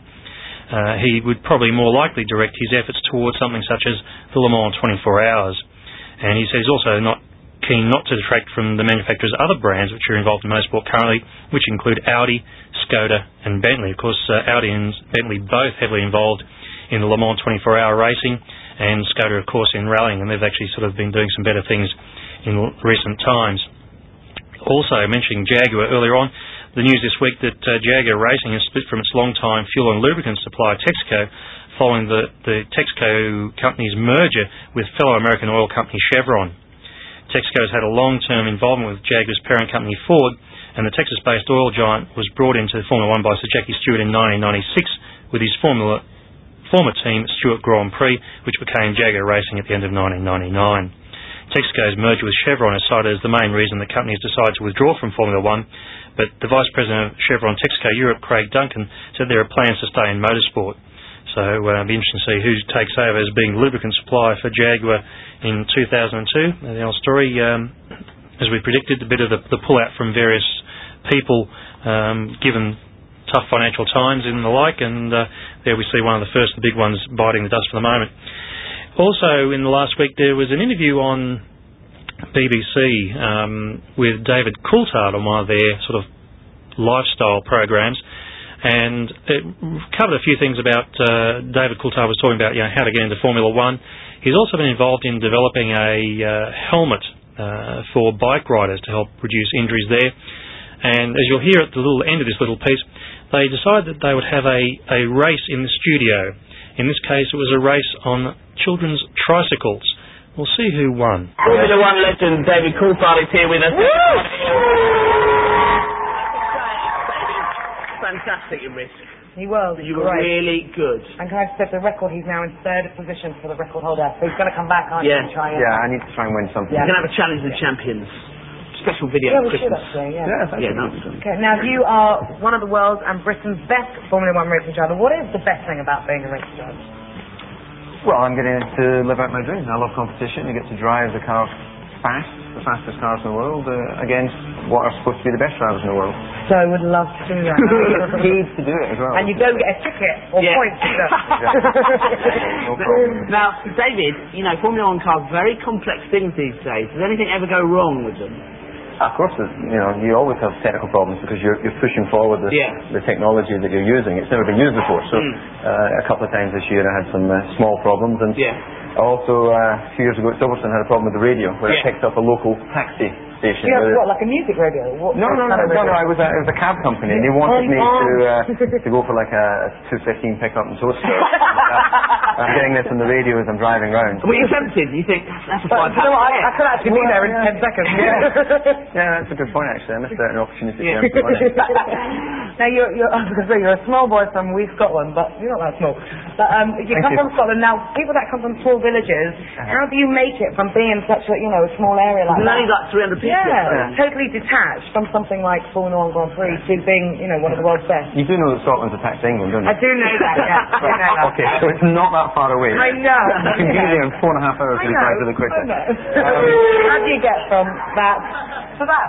He would probably more likely direct his efforts towards something such as the Le Mans 24 Hours. And he says he's also not keen not to detract from the manufacturer's other brands which are involved in motorsport currently, which include Audi, Skoda and Bentley. Of course, Audi and Bentley both heavily involved in the Le Mans 24-hour racing, and Skoda, of course, in rallying, and they've actually sort of been doing some better things in recent times. Also, mentioning Jaguar earlier on, the news this week that Jaguar Racing has split from its long-time fuel and lubricant supplier Texaco following the Texaco company's merger with fellow American oil company Chevron. Texaco has had a long-term involvement with Jaguar's parent company Ford, and the Texas-based oil giant was brought into Formula One by Sir Jackie Stewart in 1996 with his former team Stewart Grand Prix, which became Jaguar Racing at the end of 1999. Texaco's merger with Chevron is cited as the main reason the company has decided to withdraw from Formula One, but the Vice President of Chevron Texaco Europe, Craig Duncan, said there are plans to stay in motorsport. So it'll be interesting to see who takes over as being lubricant supplier for Jaguar in 2002. The old story, as we predicted, a bit of the pull-out from various people given tough financial times and the like, and there we see one of the first, the big ones, biting the dust for the moment. Also, in the last week, there was an interview on BBC with David Coulthard on one of their sort of lifestyle programs, and it covered a few things about David Coulthard was talking about, how to get into Formula One. He's also been involved in developing a helmet for bike riders to help reduce injuries there. And as you'll hear at the little end of this little piece, they decided that they would have a race in the studio. In this case, it was a race on children's tricycles. We'll see who won. Formula One legend David Coulthard is here with us. Fantastic in Risk. He was. You were really good. And can I just say the record, he's now in third position for the record holder. So he's going to come back, aren't you? Yeah, I need to try and win something. You're going to have a challenge with champions. Special video for for Christmas. Christmas. Okay, now you are one of the world's and Britain's best Formula One racing driver. What is the best thing about being a racing driver? Well, I'm getting to live out my dream. I love competition. You get to drive the cars fast, the fastest cars in the world, against what are supposed to be the best drivers in the world. So I would love to do that. Paid to do it as well. And you don't get a ticket or points either. No problem. Now, David, Formula One cars, very complex things these days. Does anything ever go wrong with them? Of course, you always have technical problems because you're pushing forward the technology that you're using. It's never been used before. So a couple of times this year I had some small problems, and also a few years ago at Silverstone I had a problem with the radio where it picked up a local taxi station. You have what, like a music radio? No, it was a cab company, and they wanted me to go for like a 215 pickup and toaster. I'm getting this on the radio as I'm driving round. Were you tempted? You think, that's a £5 I could actually be there in 10 seconds. Yeah, that's a good point, actually. I missed out an opportunity to earn some money. Now, you're a small boy from Wee Scotland, but you're not that small. But you come from Scotland. Now, people that come from small villages, how do you make it from being such a, a small area like that? Only like 300 people. Yeah, totally detached from something like Formula 1 Grand Prix to being, one of the world's best. You do know that Scotland's attached to England, don't you? I do know that, yeah. I know that. Okay, so it's not that far away. I know. You can be there in 4.5 hours to drive really quickly. I know. How do you get from that to that?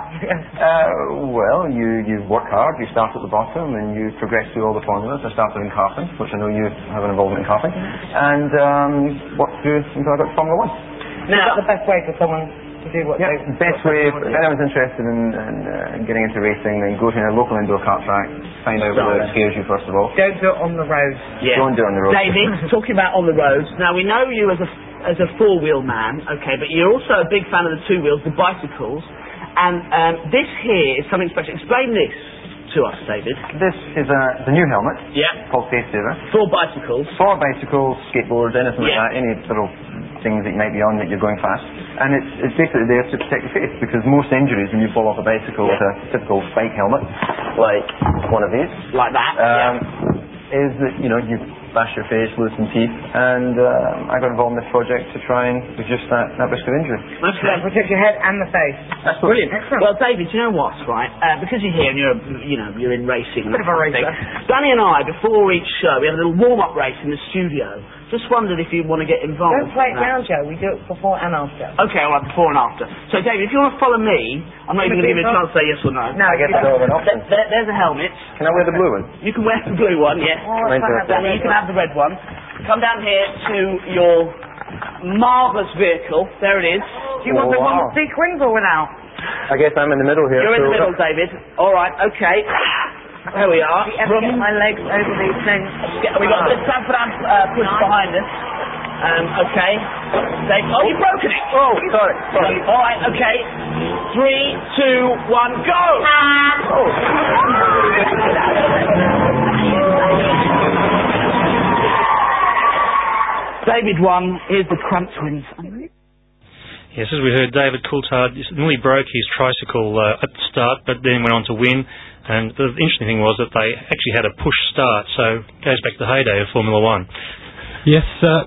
Well, you work hard, you start at the bottom, and you progress through all the formulas. I started in karting, which I know you have an involvement in karting, and worked through until I got to Formula 1. Now, is that the best way for someone to do what they... Best way, if anyone's interested in getting into racing, then go to a local indoor kart track, find out whether it scares you first of all. Don't do it on the road. Yeah. Don't do it on the road. David, talking about on the road, now we know you as a four-wheel man, okay, but you're also a big fan of the two wheels, the bicycles, and this here is something special. Explain this to us, David. This is a new helmet. Yeah. Called Face Saver. For bicycles. For bicycles, skateboards, anything like that, any little things that you might be on that you're going fast. And it's basically there to protect your face, because most injuries when you fall off a bicycle with a typical bike helmet, like one of these. Like that, is that, you bash your face, lose some teeth, and I got involved in this project to try and reduce that risk of injury. Okay. Protect your head and the face. That's brilliant. Excellent. Well, David, you know what, right? Because you're here and you're in racing. Bit of a racer. Danny and I, before each show, we had a little warm-up race in the studio. Just wondered if you want to get involved. Don't play it down, Joe. We do it before and after. Okay, all right, before and after. So, David, if you want to follow me, I'm not even going to give you a chance to say yes or no. No, I guess I don't have an option. There's a helmet. Can I wear the blue one? You can wear the blue one, yes. Danny, you can have the red one. Come down here to your marvellous vehicle. There it is. Do you want the one with big rings or without? I guess I'm in the middle here. You're in the middle, David. All right, okay. There we are. Get my legs over these things. We've got the Sanford push behind us. Okay. Dave, you've broken it. Oh, sorry. All right, okay. 3, 2, 1, go! David won. Here's the Crump Twins. Yes, as we heard, David Coulthard nearly broke his tricycle at the start, but then went on to win. And the interesting thing was that they actually had a push start, so it goes back to the heyday of Formula 1. Yes,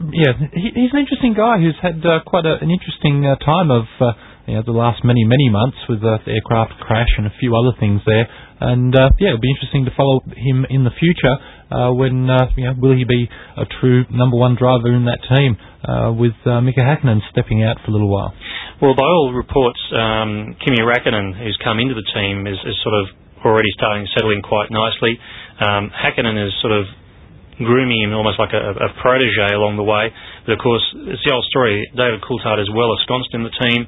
he's an interesting guy who's had quite an interesting time of the last many months with the aircraft crash and a few other things there. And it'll be interesting to follow him in the future when will he be a true number one driver in that team with Mika Hakkinen stepping out for a little while. Well, by all reports, Kimi Räikkönen, who's come into the team, is sort of already starting to settle in quite nicely. Hakkinen is sort of grooming him almost like a protege along the way. But of course, it's the old story. David Coulthard is well ensconced in the team,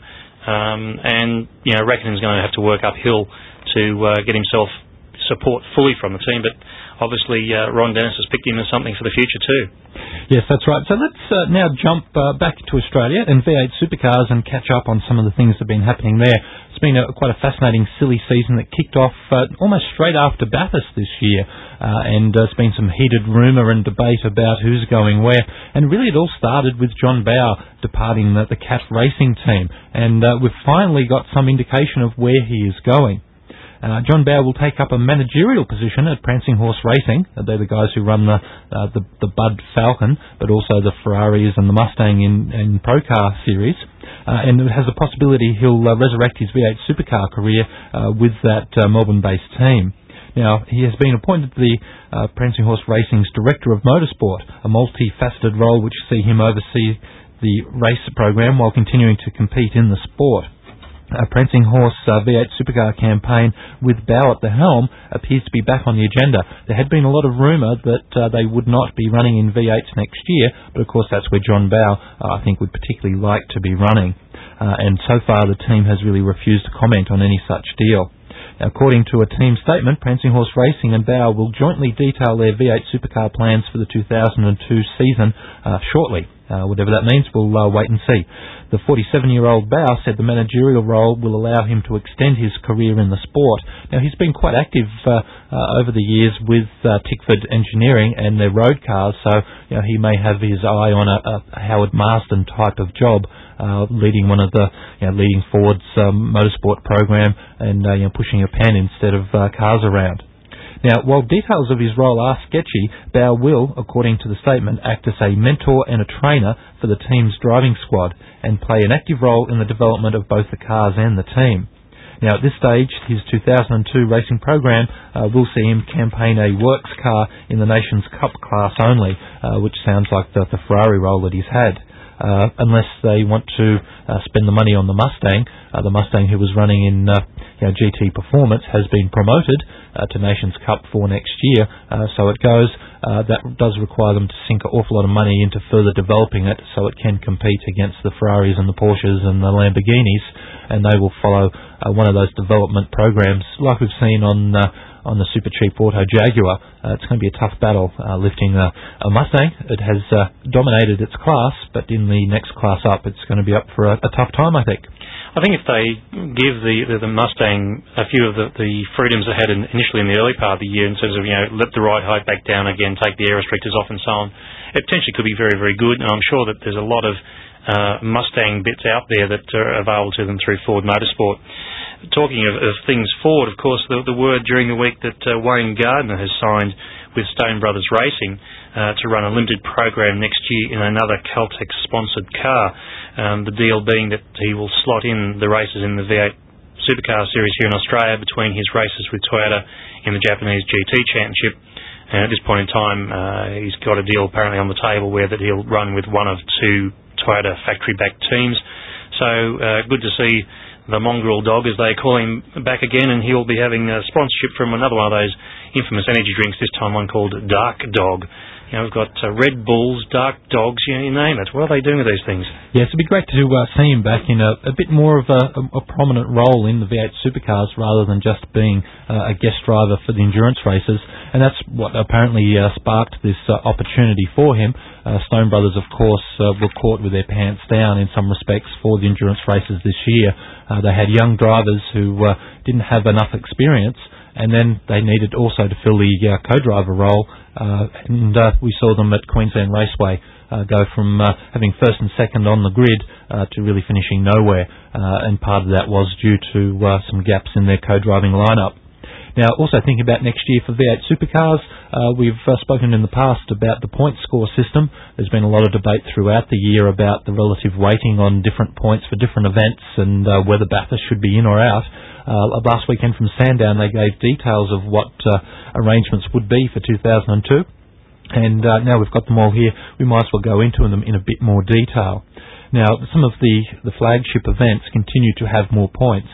and Räikkönen's going to have to work uphill to get himself support fully from the team. But obviously, Ron Dennis has picked him as something for the future too. Yes, that's right. So let's now jump back to Australia and V8 Supercars and catch up on some of the things that have been happening there. It's been quite a fascinating, silly season that kicked off almost straight after Bathurst this year, and there's been some heated rumour and debate about who's going where. And really it all started with John Bowe departing the CAT Racing team, and we've finally got some indication of where he is going. John Bowe will take up a managerial position at Prancing Horse Racing. They're the guys who run the Bud Falcon, but also the Ferraris and the Mustang in Pro Car series. And it has a possibility he'll resurrect his V8 Supercar career with that Melbourne-based team. Now, he has been appointed the Prancing Horse Racing's Director of Motorsport, a multifaceted role which will see him oversee the race program while continuing to compete in the sport. Prancing Horse V8 Supercar campaign with Bowe at the helm appears to be back on the agenda. There had been a lot of rumour that they would not be running in V8s next year, but of course that's where John Bowe I think would particularly like to be running. And so far the team has really refused to comment on any such deal. According to a team statement, Prancing Horse Racing and Bowe will jointly detail their V8 Supercar plans for the 2002 season shortly. Whatever that means, we'll wait and see. The 47-year-old Bow said the managerial role will allow him to extend his career in the sport. Now, he's been quite active over the years with Tickford Engineering and their road cars, so he may have his eye on a Howard Marsden type of job, leading one of the leading Ford's motorsport program and pushing a pen instead of cars around. Now, while details of his role are sketchy, Bow will, according to the statement, act as a mentor and a trainer for the team's driving squad and play an active role in the development of both the cars and the team. Now, at this stage, his 2002 racing program will see him campaign a works car in the Nations Cup class only, which sounds like the Ferrari role that he's had. Unless they want to spend the money on the Mustang who was running in GT Performance has been promoted to Nations Cup for next year, so it goes. That does require them to sink an awful lot of money into further developing it so it can compete against the Ferraris and the Porsches and the Lamborghinis, and they will follow one of those development programs like we've seen on the super cheap auto Jaguar. It's going to be a tough battle lifting a Mustang. It has dominated its class, but in the next class up it's going to be up for a tough time, I think. I think if they give the Mustang a few of the freedoms it had initially in the early part of the year in terms of, let the ride height back down again, take the air restrictors off and so on, it potentially could be very, very good, and I'm sure that there's a lot of Mustang bits out there that are available to them through Ford Motorsport. Talking of things Ford, of course, the word during the week that Wayne Gardner has signed with Stone Brothers Racing to run a limited program next year in another Caltex-sponsored car. The deal being that he will slot in the races in the V8 Supercar Series here in Australia between his races with Toyota in the Japanese GT Championship. And at this point in time, he's got a deal apparently on the table where that he'll run with one of two Toyota factory-backed teams. So good to see the mongrel dog, as they call him, back again, and he'll be having a sponsorship from another one of those infamous energy drinks, this time one called Dark Dog. We've got Red Bulls, Dark Dogs, you name it. What are they doing with these things? Yes, it'd be great to see him back in a bit more of a prominent role in the V8 supercars rather than just being a guest driver for the endurance races. And that's what apparently sparked this opportunity for him. Stone Brothers, of course, were caught with their pants down in some respects for the endurance races this year. They had young drivers who didn't have enough experience, and then they needed also to fill the co-driver role. And we saw them at Queensland Raceway go from having first and second on the grid to really finishing nowhere, and part of that was due to some gaps in their co-driving lineup. Now, also thinking about next year for V8 supercars, we've spoken in the past about the point score system. There's been a lot of debate throughout the year about the relative weighting on different points for different events and whether Bathurst should be in or out. Last weekend from Sandown, they gave details of what arrangements would be for 2002. And now we've got them all here, we might as well go into them in a bit more detail. Now, some of the flagship events continue to have more points.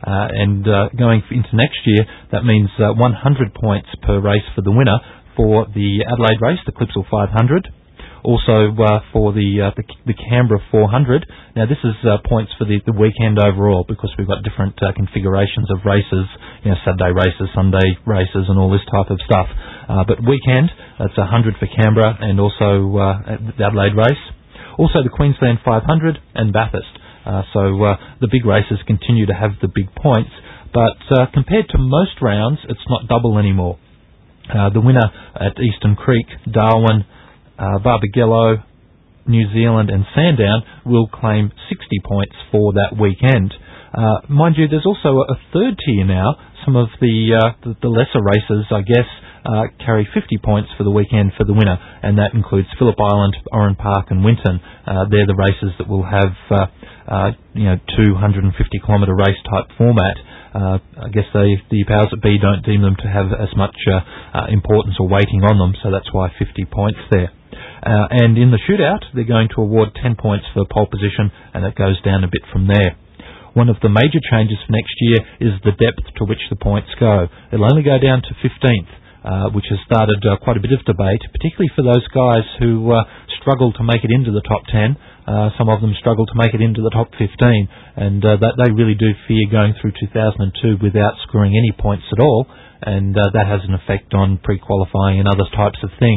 And going into next year, that means 100 points per race for the winner for the Adelaide race, the Clipsal 500. Also for the Canberra 400. Now this is points for the weekend overall, because we've got different configurations of races, Saturday races, Sunday races, and all this type of stuff. But weekend, that's 100 for Canberra, and also the Adelaide race. Also the Queensland 500 and Bathurst. So the big races continue to have the big points, but compared to most rounds, it's not double anymore. The winner at Eastern Creek, Darwin, Barbagallo, New Zealand and Sandown will claim 60 points for that weekend. Mind you, there's also a third tier now. Some of the lesser races, I guess, carry 50 points for the weekend for the winner, and that includes Phillip Island, Oran Park and Winton. They're the races that will have 250-kilometre race type format. I guess the powers that be don't deem them to have as much importance or weighting on them, so that's why 50 points there. And in the shootout, they're going to award 10 points for pole position, and it goes down a bit from there. One of the major changes for next year is the depth to which the points go. It'll only go down to 15th, which has started quite a bit of debate, particularly for those guys who struggle to make it into the top 10. Some of them struggle to make it into the top 15, and that they really do fear going through 2002 without scoring any points at all, and that has an effect on pre-qualifying and other types of things.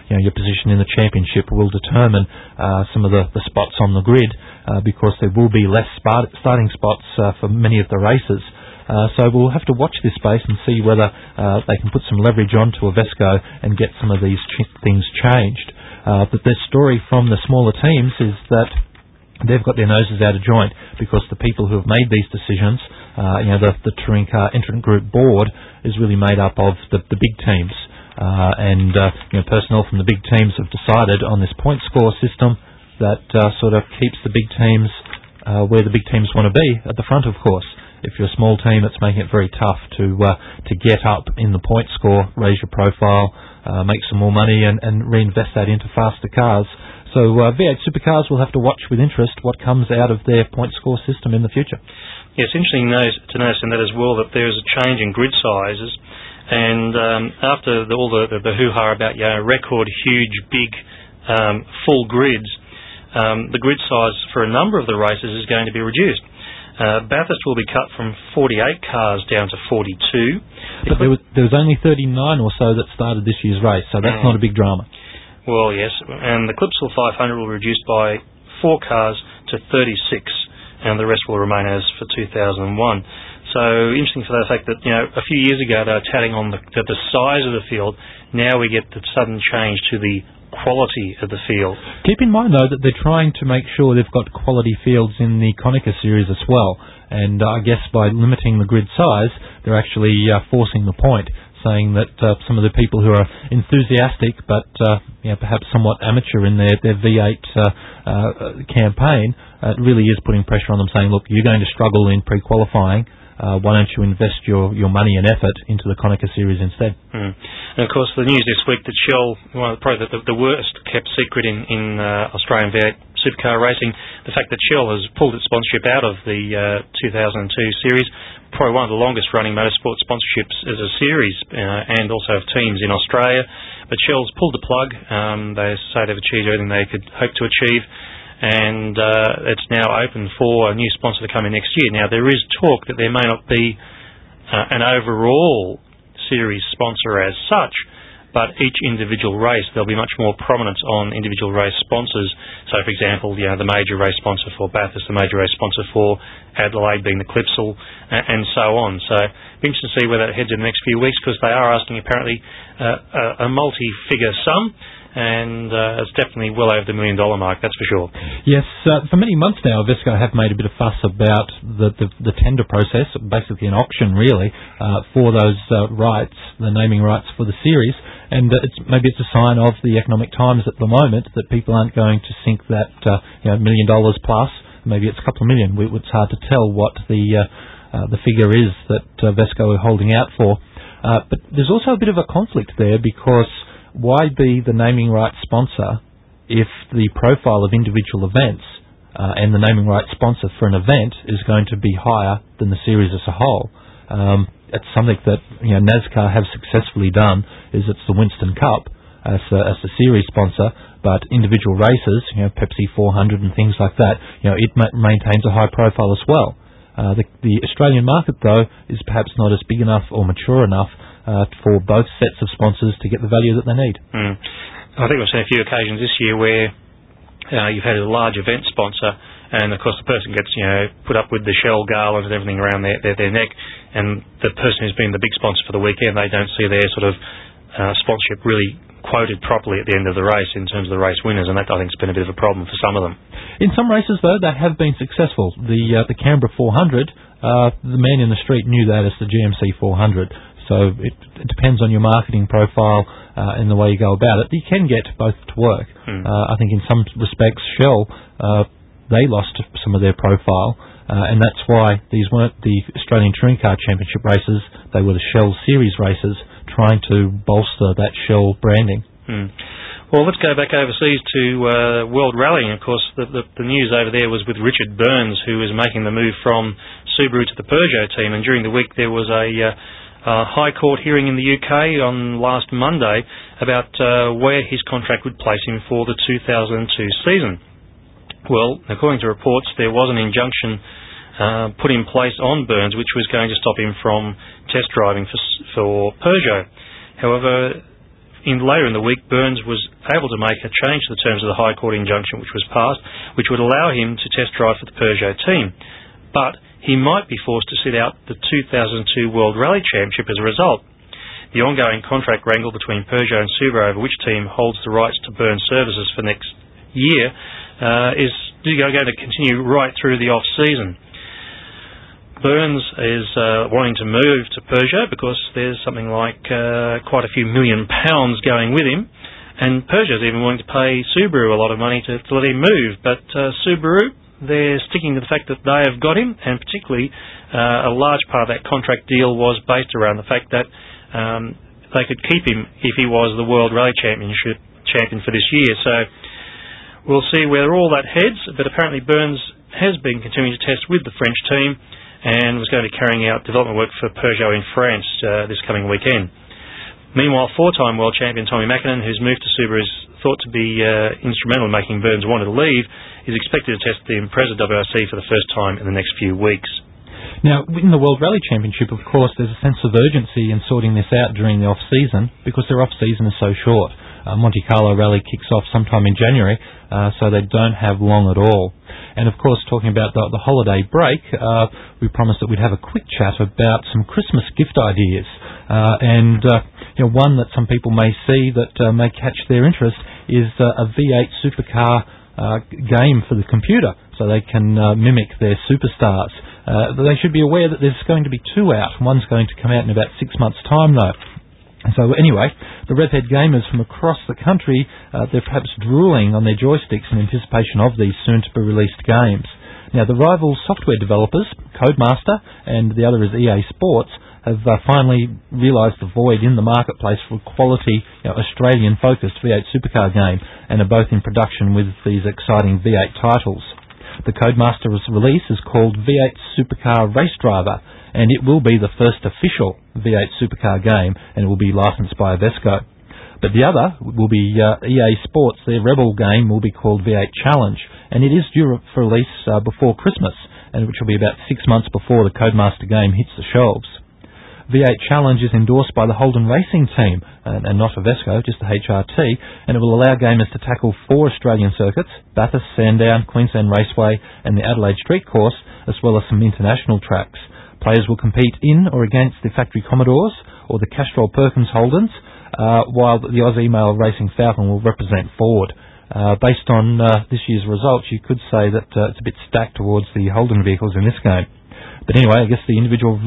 your position in the championship will determine some of the spots on the grid, because there will be less starting spots for many of the races. So we'll have to watch this space and see whether they can put some leverage onto Avesco and get some of these things changed. But the story from the smaller teams is that they've got their noses out of joint, because the people who have made these decisions, the Touring Car Entrant Group board is really made up of the big teams. And personnel from the big teams have decided on this point score system that sort of keeps the big teams where the big teams want to be, at the front, of course. If you're a small team, it's making it very tough to get up in the point score, raise your profile, make some more money, and reinvest that into faster cars. So V8 Supercars will have to watch with interest what comes out of their point score system in the future. Yeah, it's interesting to notice in that as well that there's a change in grid sizes, and after all the hoo-ha about record huge big full grids, the grid size for a number of the races is going to be reduced. Bathurst will be cut from 48 cars down to 42. But there was only 39 or so that started this year's race, so that's not a big drama. Well, yes, and the Clipsal 500 will be reduced by 4 cars to 36, and the rest will remain as for 2001. So interesting for the fact that a few years ago they were touting on the size of the field. Now we get the sudden change to the quality of the field. Keep in mind, though, that they're trying to make sure they've got quality fields in the Konica series as well, and I guess by limiting the grid size, they're actually forcing the point, saying that some of the people who are enthusiastic but perhaps somewhat amateur in their V8 campaign, it really is putting pressure on them, saying, look, you're going to struggle in pre-qualifying. Why don't you invest your money and effort into the Konica series instead? And of course, the news this week that Shell, probably the worst kept secret in Australian V8 supercar racing, the fact that Shell has pulled its sponsorship out of the 2002 series, probably one of the longest running motorsport sponsorships as a series, and also of teams in Australia. But Shell's pulled the plug. They say they've achieved everything they could hope to achieve, and it's now open for a new sponsor to come in next year. Now, there is talk that there may not be an overall series sponsor as such, but each individual race, there'll be much more prominence on individual race sponsors. So, for example, the major race sponsor for Bathurst, the major race sponsor for Adelaide being the Clipsal, and so on. So, it'll be interesting to see where that heads in the next few weeks, because they are asking apparently a multi-figure sum, and it's definitely well over the $1 million mark, that's for sure. Yes, for many months now, Avesco have made a bit of fuss about the tender process, basically an auction really, for those rights, the naming rights for the series, and maybe it's a sign of the economic times at the moment that people aren't going to sink that $1 million plus. Maybe it's a couple of million. It's hard to tell what the figure is that Avesco are holding out for. But there's also a bit of a conflict there, because why be the naming rights sponsor if the profile of individual events and the naming rights sponsor for an event is going to be higher than the series as a whole? It's something that NASCAR have successfully done. It's the Winston Cup as the series sponsor, but individual races, Pepsi 400 and things like that, it maintains a high profile as well. The Australian market, though, is perhaps not as big enough or mature enough for both sets of sponsors to get the value that they need. I think we've seen a few occasions this year where you've had a large event sponsor, and of course the person gets put up with the Shell garland and everything around their neck, and the person who's been the big sponsor for the weekend, they don't see their sort of sponsorship really quoted properly at the end of the race in terms of the race winners, and that I think has been a bit of a problem for some of them. In some races, though, they have been successful. The Canberra 400, the man in the street knew that as the GMC 400. So it depends on your marketing profile and the way you go about it. You can get both to work. I think in some respects, Shell, they lost some of their profile, and that's why these weren't the Australian Touring Car Championship races. They were the Shell Series races, trying to bolster that Shell branding. Well, let's go back overseas to World Rallying. Of course, the news over there was with Richard Burns, who was making the move from Subaru to the Peugeot team, and during the week there was a High Court hearing in the UK on last Monday about where his contract would place him for the 2002 season. Well, according to reports, there was an injunction put in place on Burns, which was going to stop him from test driving for Peugeot. However, later in the week, Burns was able to make a change to the terms of the High Court injunction which was passed, which would allow him to test drive for the Peugeot team. But he might be forced to sit out the 2002 World Rally Championship as a result. The ongoing contract wrangle between Peugeot and Subaru over which team holds the rights to Burns' services for next year is going to continue right through the off-season. Burns is wanting to move to Peugeot because there's something like quite a few £1 million going with him, and Peugeot's even willing to pay Subaru a lot of money to let him move. But Subaru, they're sticking to the fact that they have got him, and particularly a large part of that contract deal was based around the fact that they could keep him if he was the World Rally champion for this year. So we'll see where all that heads, but apparently Burns has been continuing to test with the French team and was going to be carrying out development work for Peugeot in France this coming weekend. Meanwhile, four-time world champion Tommy Mäkinen, whose move to Subaru is thought to be instrumental in making Burns want to leave, is expected to test the Impreza WRC for the first time in the next few weeks. Now, in the World Rally Championship, of course, there's a sense of urgency in sorting this out during the off-season because their off-season is so short. Monte Carlo Rally kicks off sometime in January, so they don't have long at all. And of course, talking about the holiday break, we promised that we'd have a quick chat about some Christmas gift ideas. One that some people may see that may catch their interest is a V8 supercar game for the computer, so they can mimic their superstars. They should be aware that there's going to be two out. One's going to come out in about 6 months' time, though. So anyway, the Redhead gamers from across the country, they're perhaps drooling on their joysticks in anticipation of these soon-to-be-released games. Now, the rival software developers, Codemaster, and the other is EA Sports, have finally realised the void in the marketplace for a quality, Australian-focused V8 supercar game, and are both in production with these exciting V8 titles. The Codemaster release is called V8 Supercar Race Driver, and it will be the first official V8 supercar game, and it will be licensed by Avesco. But the other will be EA Sports. Their Rebel game will be called V8 Challenge, and it is due for release before Christmas, and which will be about 6 months before the Codemaster game hits the shelves. V8 Challenge is endorsed by the Holden Racing Team, and not Avesco, just the HRT, and it will allow gamers to tackle 4 Australian circuits, Bathurst, Sandown, Queensland Raceway, and the Adelaide Street Course, as well as some international tracks. Players will compete in or against the Factory Commodores or the Castrol Perkins Holdens, while the Aussie Mail Racing Falcon will represent Ford. Based on this year's results, you could say that it's a bit stacked towards the Holden vehicles in this game. But anyway, I guess the individual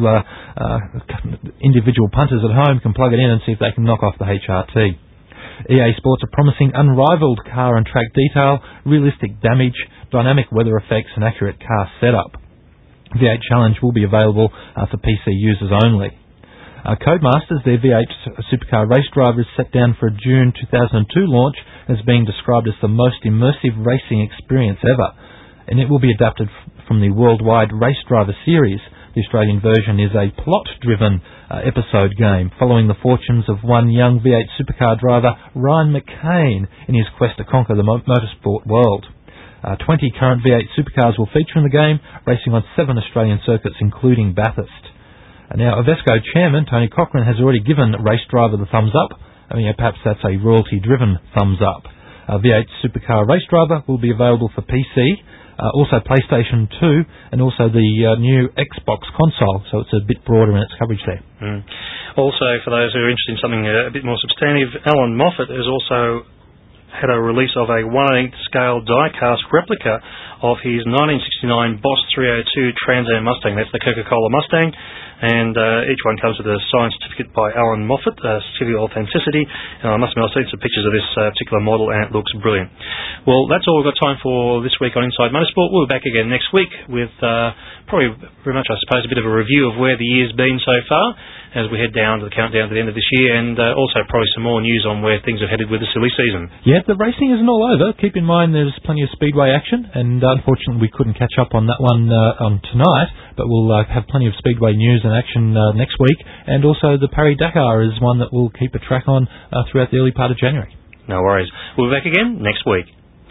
punters at home can plug it in and see if they can knock off the HRT. EA Sports are promising unrivaled car and track detail, realistic damage, dynamic weather effects and accurate car setup. V8 Challenge will be available for PC users only. Codemasters, their V8 Supercar Race Driver, is set down for a June 2002 launch as being described as the most immersive racing experience ever, and it will be adapted from the worldwide Race Driver series. The Australian version is a plot-driven episode game following the fortunes of one young V8 supercar driver, Ryan McCain, in his quest to conquer the motorsport world. 20 current V8 supercars will feature in the game, racing on 7 Australian circuits, including Bathurst. Now, Avesco chairman Tony Cochrane has already given Race Driver the thumbs up. Perhaps that's a royalty-driven thumbs up. V8 Supercar Race Driver will be available for PC, also PlayStation 2, and also the new Xbox console, so it's a bit broader in its coverage there. Also, for those who are interested in something a bit more substantive, Alan Moffat has also had a release of a 1/8 scale die-cast replica of his 1969 Boss 302 Trans Am Mustang. That's the Coca-Cola Mustang, and each one comes with a signed certificate by Alan Moffat, certificate of authenticity, and I must admit I've seen some pictures of this particular model and it looks brilliant. Well, that's all we've got time for this week on Inside Motorsport. We'll be back again next week with probably very much, I suppose, a bit of a review of where the year's been so far as we head down to the countdown to the end of this year, and also probably some more news on where things have headed with the silly season. Yeah, the racing isn't all over. Keep in mind there's plenty of speedway action, and unfortunately we couldn't catch up on that one on tonight, but we'll have plenty of speedway news and action next week, and also the Paris-Dakar is one that we'll keep a track on throughout the early part of January. No worries. We'll be back again next week.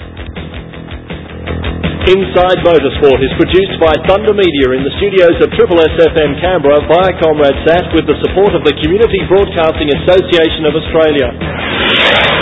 Inside Motorsport is produced by Thunder Media in the studios of Triple SFM Canberra via Comrade Sat with the support of the Community Broadcasting Association of Australia. Bye.